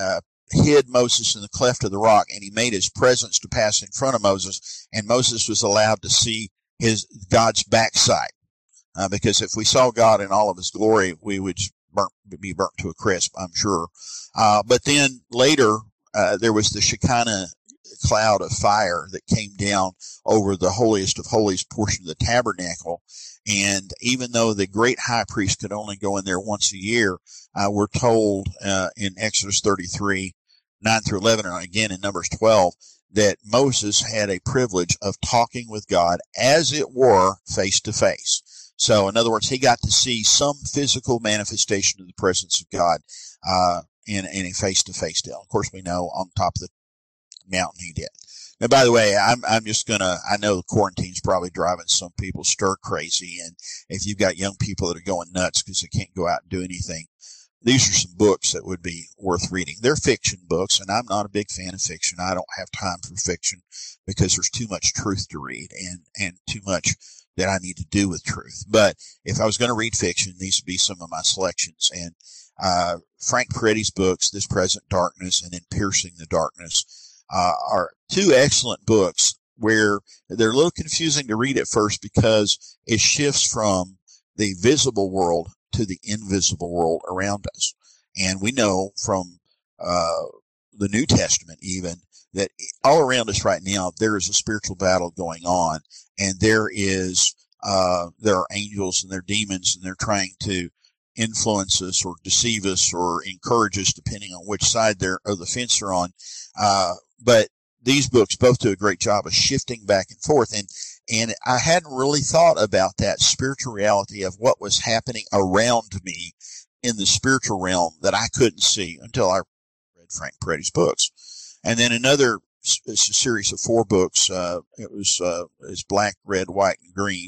hid Moses in the cleft of the rock, and he made his presence to pass in front of Moses, and Moses was allowed to see his God's backside. Uh, because if we saw God in all of his glory, we would burnt, be burnt to a crisp, I'm sure. Uh, but then later, uh, there was the Shekinah cloud of fire that came down over the holiest of holies portion of the tabernacle. And even though the great high priest could only go in there once a year, uh, we're told uh, in Exodus thirty-three, nine through eleven, and again in Numbers twelve, that Moses had a privilege of talking with God, as it were, face to face. So, in other words, he got to see some physical manifestation of the presence of God uh, in, in a face-to-face deal. Of course, we know on top of the mountain he did. Now, by the way, I'm I'm just gonna. I know the quarantine's probably driving some people stir crazy, and if you've got young people that are going nuts because they can't go out and do anything, these are some books that would be worth reading. They're fiction books, and I'm not a big fan of fiction. I don't have time for fiction because there's too much truth to read, and and too much that I need to do with truth. But if I was going to read fiction, these would be some of my selections. And uh, Frank Peretti's books, This Present Darkness and then Piercing the Darkness, uh, are two excellent books where they're a little confusing to read at first because it shifts from the visible world to the invisible world around us. And we know from uh, the New Testament even that all around us right now, there is a spiritual battle going on, and there is, uh, there are angels and there are demons, and they're trying to influence us or deceive us or encourage us, depending on which side they're, of the fence they're on. Uh, but these books both do a great job of shifting back and forth. And, and I hadn't really thought about that spiritual reality of what was happening around me in the spiritual realm that I couldn't see until I read Frank Peretti's books. And then another it's a series of four books. Uh, it was uh, it's black, red, white, and green.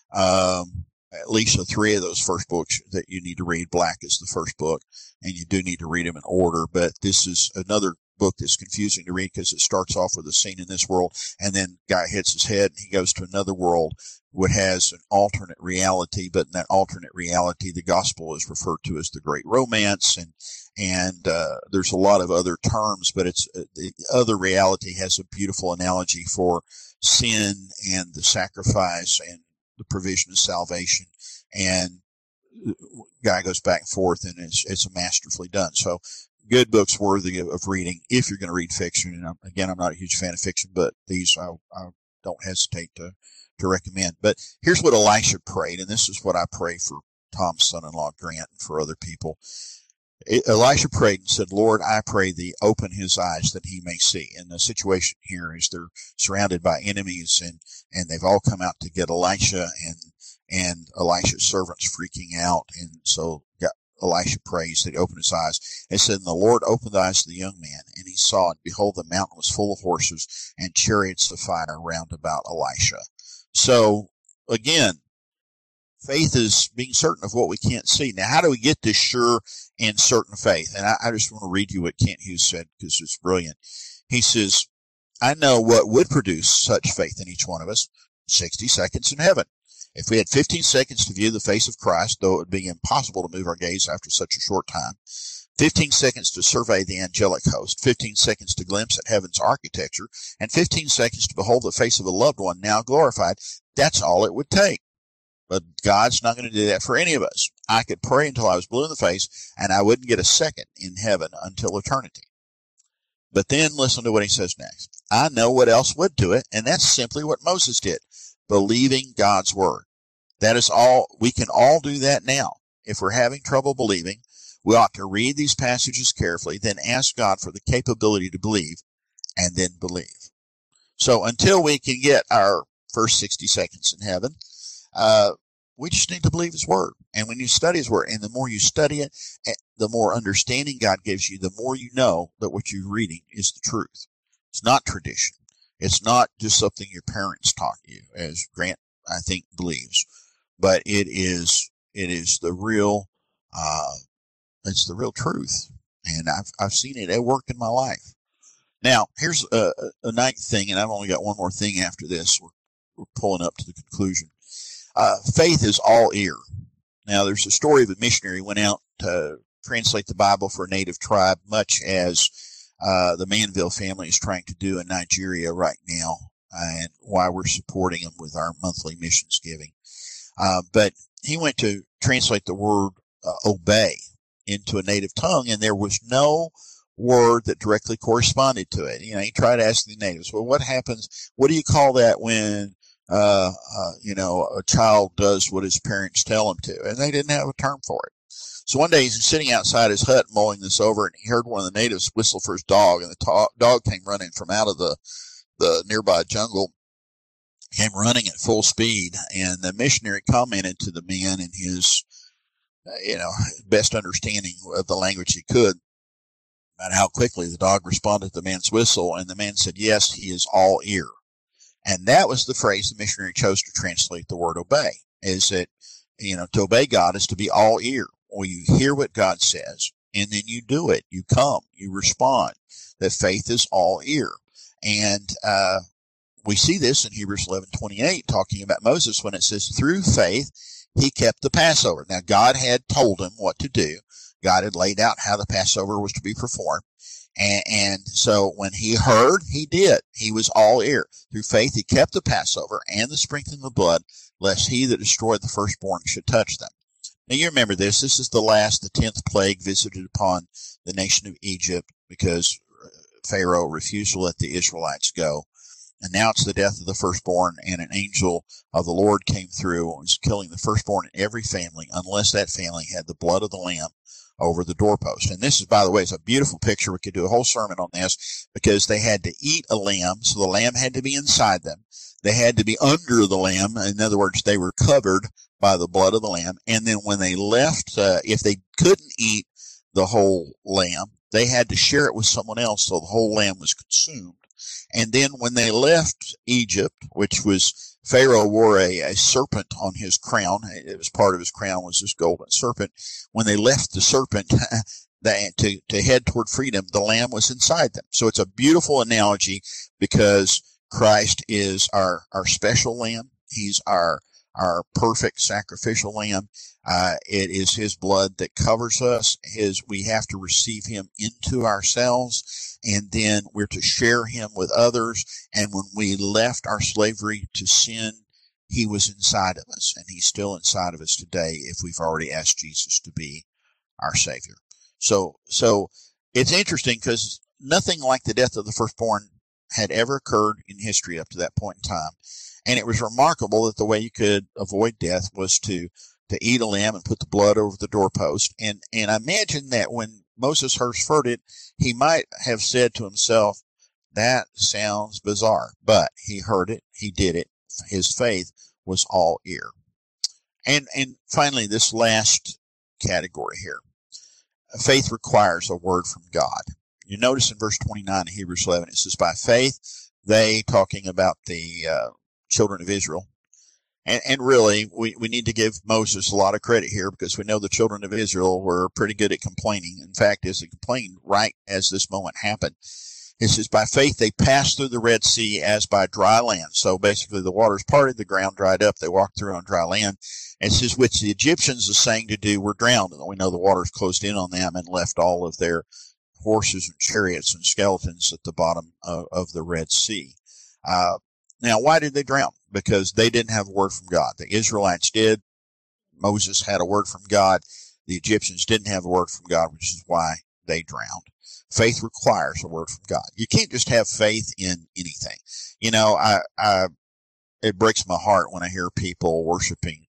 Um, at least the three of those first books that you need to read. Black is the first book, and you do need to read them in order. But this is another book that's confusing to read because it starts off with a scene in this world, and then guy hits his head, and he goes to another world which has an alternate reality. But in that alternate reality, the gospel is referred to as the Great Romance, and and uh, there's a lot of other terms. But it's uh, the other reality has a beautiful analogy for sin and the sacrifice and the provision of salvation, and guy goes back and forth, and it's it's masterfully done. So good books worthy of, of reading if you're going to read fiction. And I'm, again, I'm not a huge fan of fiction, but these I, I don't hesitate to to recommend. But here's what Elisha prayed, and this is what I pray for Tom's son-in-law Grant and for other people. Elisha prayed and said, Lord, I pray thee, open his eyes that he may see. And the situation here is they're surrounded by enemies, and, and they've all come out to get Elisha, and, and Elisha's servants freaking out. And so Elisha prays that he open his eyes. And said, and the Lord opened the eyes of the young man, and he saw, and behold, the mountain was full of horses and chariots of fire round about Elisha. So, again, faith is being certain of what we can't see. Now, how do we get this sure and certain faith? And I, I just want to read you what Kent Hughes said because it's brilliant. He says, I know what would produce such faith in each one of us, sixty seconds in heaven. If we had fifteen seconds to view the face of Christ, though it would be impossible to move our gaze after such a short time, fifteen seconds to survey the angelic host, fifteen seconds to glimpse at heaven's architecture, and fifteen seconds to behold the face of a loved one now glorified, that's all it would take. But God's not going to do that for any of us. I could pray until I was blue in the face, and I wouldn't get a second in heaven until eternity. But then listen to what he says next. I know what else would do it, and that's simply what Moses did, believing God's word. That is all. We can all do that now. If we're having trouble believing, we ought to read these passages carefully, then ask God for the capability to believe, and then believe. So until we can get our first sixty seconds in heaven, uh, we just need to believe his word. And when you study his word, and the more you study it, the more understanding God gives you, the more you know that what you're reading is the truth. It's not tradition. It's not just something your parents taught you, as Grant, I think, believes. But it is it is the real uh, it's the real truth. And I've I've seen it at work in my life. Now, here's a, a ninth thing, and I've only got one more thing after this. We're, we're pulling up to the conclusion. Uh, faith is all ear. Now, there's a story of a missionary who went out to translate the Bible for a native tribe, much as uh, the Manville family is trying to do in Nigeria right now, and why we're supporting them with our monthly missions giving. Uh, but he went to translate the word uh, obey into a native tongue, and there was no word that directly corresponded to it. You know, he tried to ask the natives, well, what happens, what do you call that when, uh, uh, you know, a child does what his parents tell him to? And they didn't have a term for it. So one day he's sitting outside his hut mulling this over, and he heard one of the natives whistle for his dog, and the to- dog came running from out of the, the nearby jungle, came running at full speed, and the missionary commented to the man in his, uh, you know, best understanding of the language he could about how quickly the dog responded to the man's whistle, and the man said, yes, he is all ear. And that was the phrase the missionary chose to translate the word obey, is that, you know, to obey God is to be all ear. Well, you hear what God says, and then you do it. You come, you respond. That faith is all ear. And uh, we see this in Hebrews eleven twenty-eight, talking about Moses, when it says, through faith, he kept the Passover. Now, God had told him what to do. God had laid out how the Passover was to be performed. And, and so when he heard, he did. He was all ear. Through faith, he kept the Passover and the sprinkling of the blood, lest he that destroyed the firstborn should touch them. Now, you remember this. This is the last, the tenth plague visited upon the nation of Egypt because Pharaoh refused to let the Israelites go. Announced the death of the firstborn, and an angel of the Lord came through and was killing the firstborn in every family, unless that family had the blood of the lamb over the doorpost. And this is, by the way, it's a beautiful picture. We could do a whole sermon on this, because they had to eat a lamb, so the lamb had to be inside them. They had to be under the lamb. In other words, they were covered by the blood of the lamb. And then when they left, uh, if they couldn't eat the whole lamb, they had to share it with someone else, so the whole lamb was consumed. And then when they left Egypt, which was, Pharaoh wore a, a serpent on his crown. It was part of his crown was this golden serpent. When they left the serpent that, to, to head toward freedom, the lamb was inside them. So it's a beautiful analogy, because Christ is our, our special lamb. He's our, our perfect sacrificial lamb. Uh, it is his blood that covers us. His, we have to receive him into ourselves, and then we're to share him with others. And when we left our slavery to sin, he was inside of us, and he's still inside of us today if we've already asked Jesus to be our Savior. So, so it's interesting, because nothing like the death of the firstborn had ever occurred in history up to that point in time. And it was remarkable that the way you could avoid death was to to eat a lamb and put the blood over the doorpost. And, and I imagine that when Moses first heard it, he might have said to himself, that sounds bizarre. But he heard it. He did it. His faith was all ear. And, and finally, this last category here. Faith requires a word from God. You notice in verse twenty-nine of Hebrews eleven, it says, by faith, they, talking about the uh, children of Israel. And, and really, we, we need to give Moses a lot of credit here, because we know the children of Israel were pretty good at complaining. In fact, as they complained right as this moment happened, it says, by faith they passed through the Red Sea as by dry land. So basically the waters parted, the ground dried up, they walked through on dry land. And it says, which the Egyptians are saying to do were drowned. And we know the waters closed in on them and left all of their horses and chariots and skeletons at the bottom of, of the Red Sea. Uh, Now, why did they drown? Because they didn't have a word from God. The Israelites did. Moses had a word from God. The Egyptians didn't have a word from God, which is why they drowned. Faith requires a word from God. You can't just have faith in anything. You know, I, I it breaks my heart when I hear people worshiping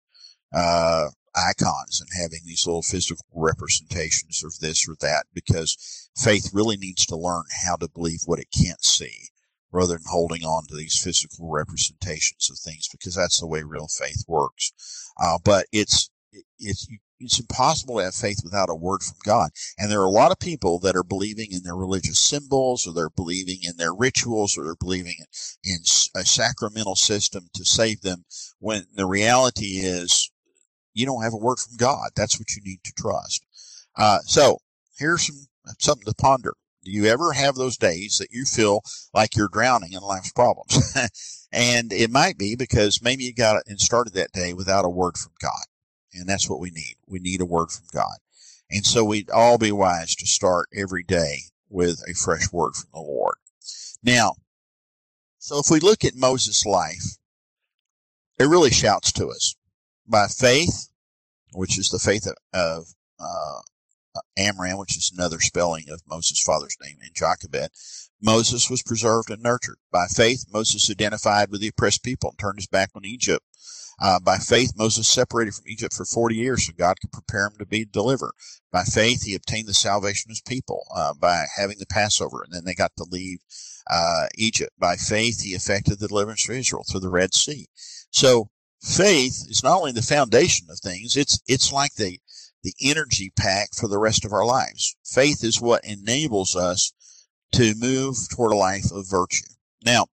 uh, icons and having these little physical representations of this or that, because faith really needs to learn how to believe what it can't see, rather than holding on to these physical representations of things, because that's the way real faith works. Uh, but it's, it's, it's impossible to have faith without a word from God. And there are a lot of people that are believing in their religious symbols, or they're believing in their rituals, or they're believing in, in a sacramental system to save them, when the reality is you don't have a word from God. That's what you need to trust. Uh, so here's some, something to ponder. Do you ever have those days that you feel like you're drowning in life's problems? And it might be because maybe you got and started that day without a word from God. And that's what we need. We need a word from God. And so we'd all be wise to start every day with a fresh word from the Lord. Now, so if we look at Moses' life, it really shouts to us. By faith, which is the faith of, of uh, Amram, which is another spelling of Moses' father's name, and Jochebed, Moses was preserved and nurtured. By faith, Moses identified with the oppressed people and turned his back on Egypt. Uh, by faith, Moses separated from Egypt for forty years so God could prepare him to be delivered. By faith, he obtained the salvation of his people uh, by having the Passover, and then they got to leave uh, Egypt. By faith, he effected the deliverance of Israel through the Red Sea. So faith is not only the foundation of things, it's it's like the, the energy pack for the rest of our lives. Faith is what enables us to move toward a life of virtue. Now,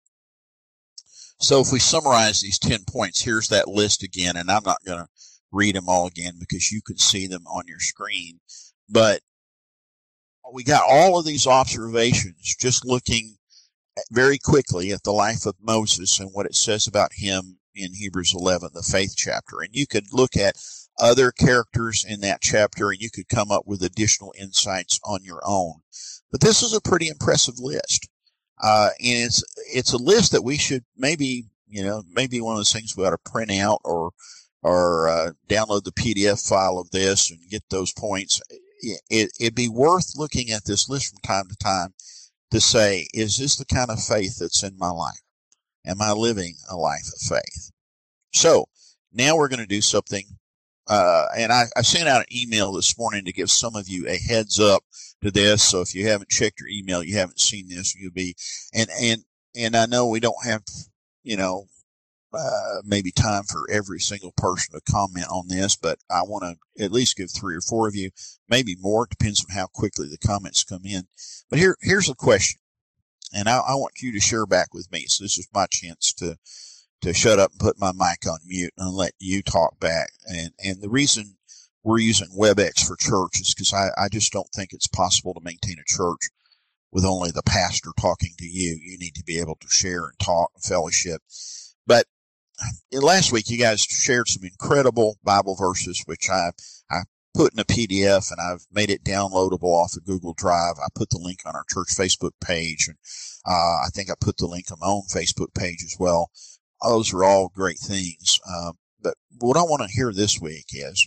so if we summarize these ten points, here's that list again, and I'm not going to read them all again because you can see them on your screen. But we got all of these observations just looking very quickly at the life of Moses and what it says about him in Hebrews eleven, the faith chapter. And you could look at other characters in that chapter and you could come up with additional insights on your own. But this is a pretty impressive list. Uh, and it's, it's a list that we should maybe, you know, maybe one of those things we ought to print out or, or, uh, download the P D F file of this and get those points. It, it'd be worth looking at this list from time to time to say, is this the kind of faith that's in my life? Am I living a life of faith? So now we're going to do something. Uh, and I, I sent out an email this morning to give some of you a heads up to this. So if you haven't checked your email, you haven't seen this, you'll be, and, and, and I know we don't have, you know, uh, maybe time for every single person to comment on this, but I want to at least give three or four of you, maybe more. It depends on how quickly the comments come in. But here, here's a question. And I, I want you to share back with me. So this is my chance to, to shut up and put my mic on mute and let you talk back. And, and the reason we're using WebEx for church is because I, I just don't think it's possible to maintain a church with only the pastor talking to you. You need to be able to share and talk and fellowship. But last week, you guys shared some incredible Bible verses, which I, I put in a P D F and I've made it downloadable off of Google Drive. I put the link on our church Facebook page, and uh, I think I put the link on my own Facebook page as well. Those are all great things. Uh, but what I want to hear this week is,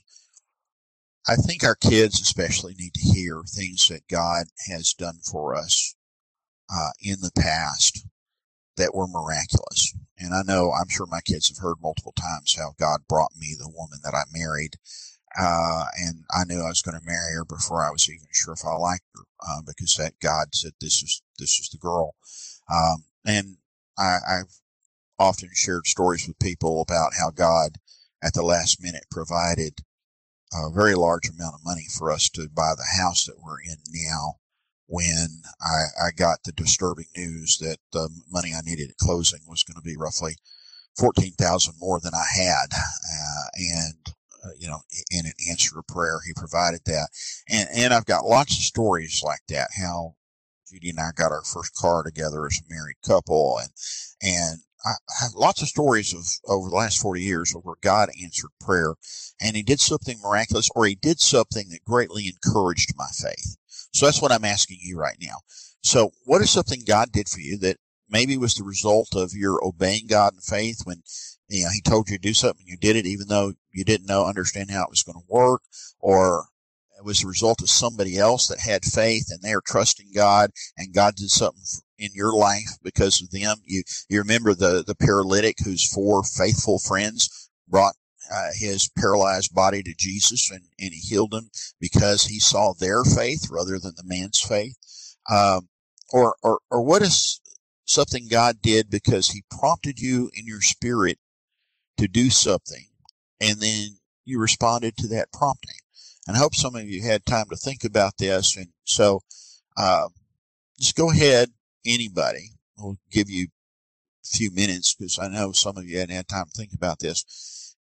I think our kids especially need to hear things that God has done for us uh, in the past that were miraculous. And I know, I'm sure my kids have heard multiple times how God brought me the woman that I married. Uh, and I knew I was going to marry her before I was even sure if I liked her, uh, because that God said, this is, this is the girl. Um, and I, I've often shared stories with people about how God at the last minute provided a very large amount of money for us to buy the house that we're in now, when I, I got the disturbing news that the money I needed at closing was going to be roughly fourteen thousand dollars more than I had. Uh, and, uh, you know, in an answer to prayer, he provided that. And, and I've got lots of stories like that, how Judy and I got our first car together as a married couple. And, and I have lots of stories of over the last forty years where God answered prayer and he did something miraculous, or he did something that greatly encouraged my faith. So that's what I'm asking you right now. So what is something God did for you that maybe was the result of your obeying God in faith when, you know, he told you to do something, you did it even though you didn't know, understand how it was going to work, or it was the result of somebody else that had faith and they are trusting God and God did something in your life because of them. You, you remember the, the paralytic whose four faithful friends brought Uh, his paralyzed body to Jesus, and, and he healed him because he saw their faith rather than the man's faith. Um, or, or, or what is something God did because he prompted you in your spirit to do something, and then you responded to that prompting? And I hope some of you had time to think about this. And so, uh, just go ahead, anybody. We'll give you a few minutes because I know some of you hadn't had time to think about this.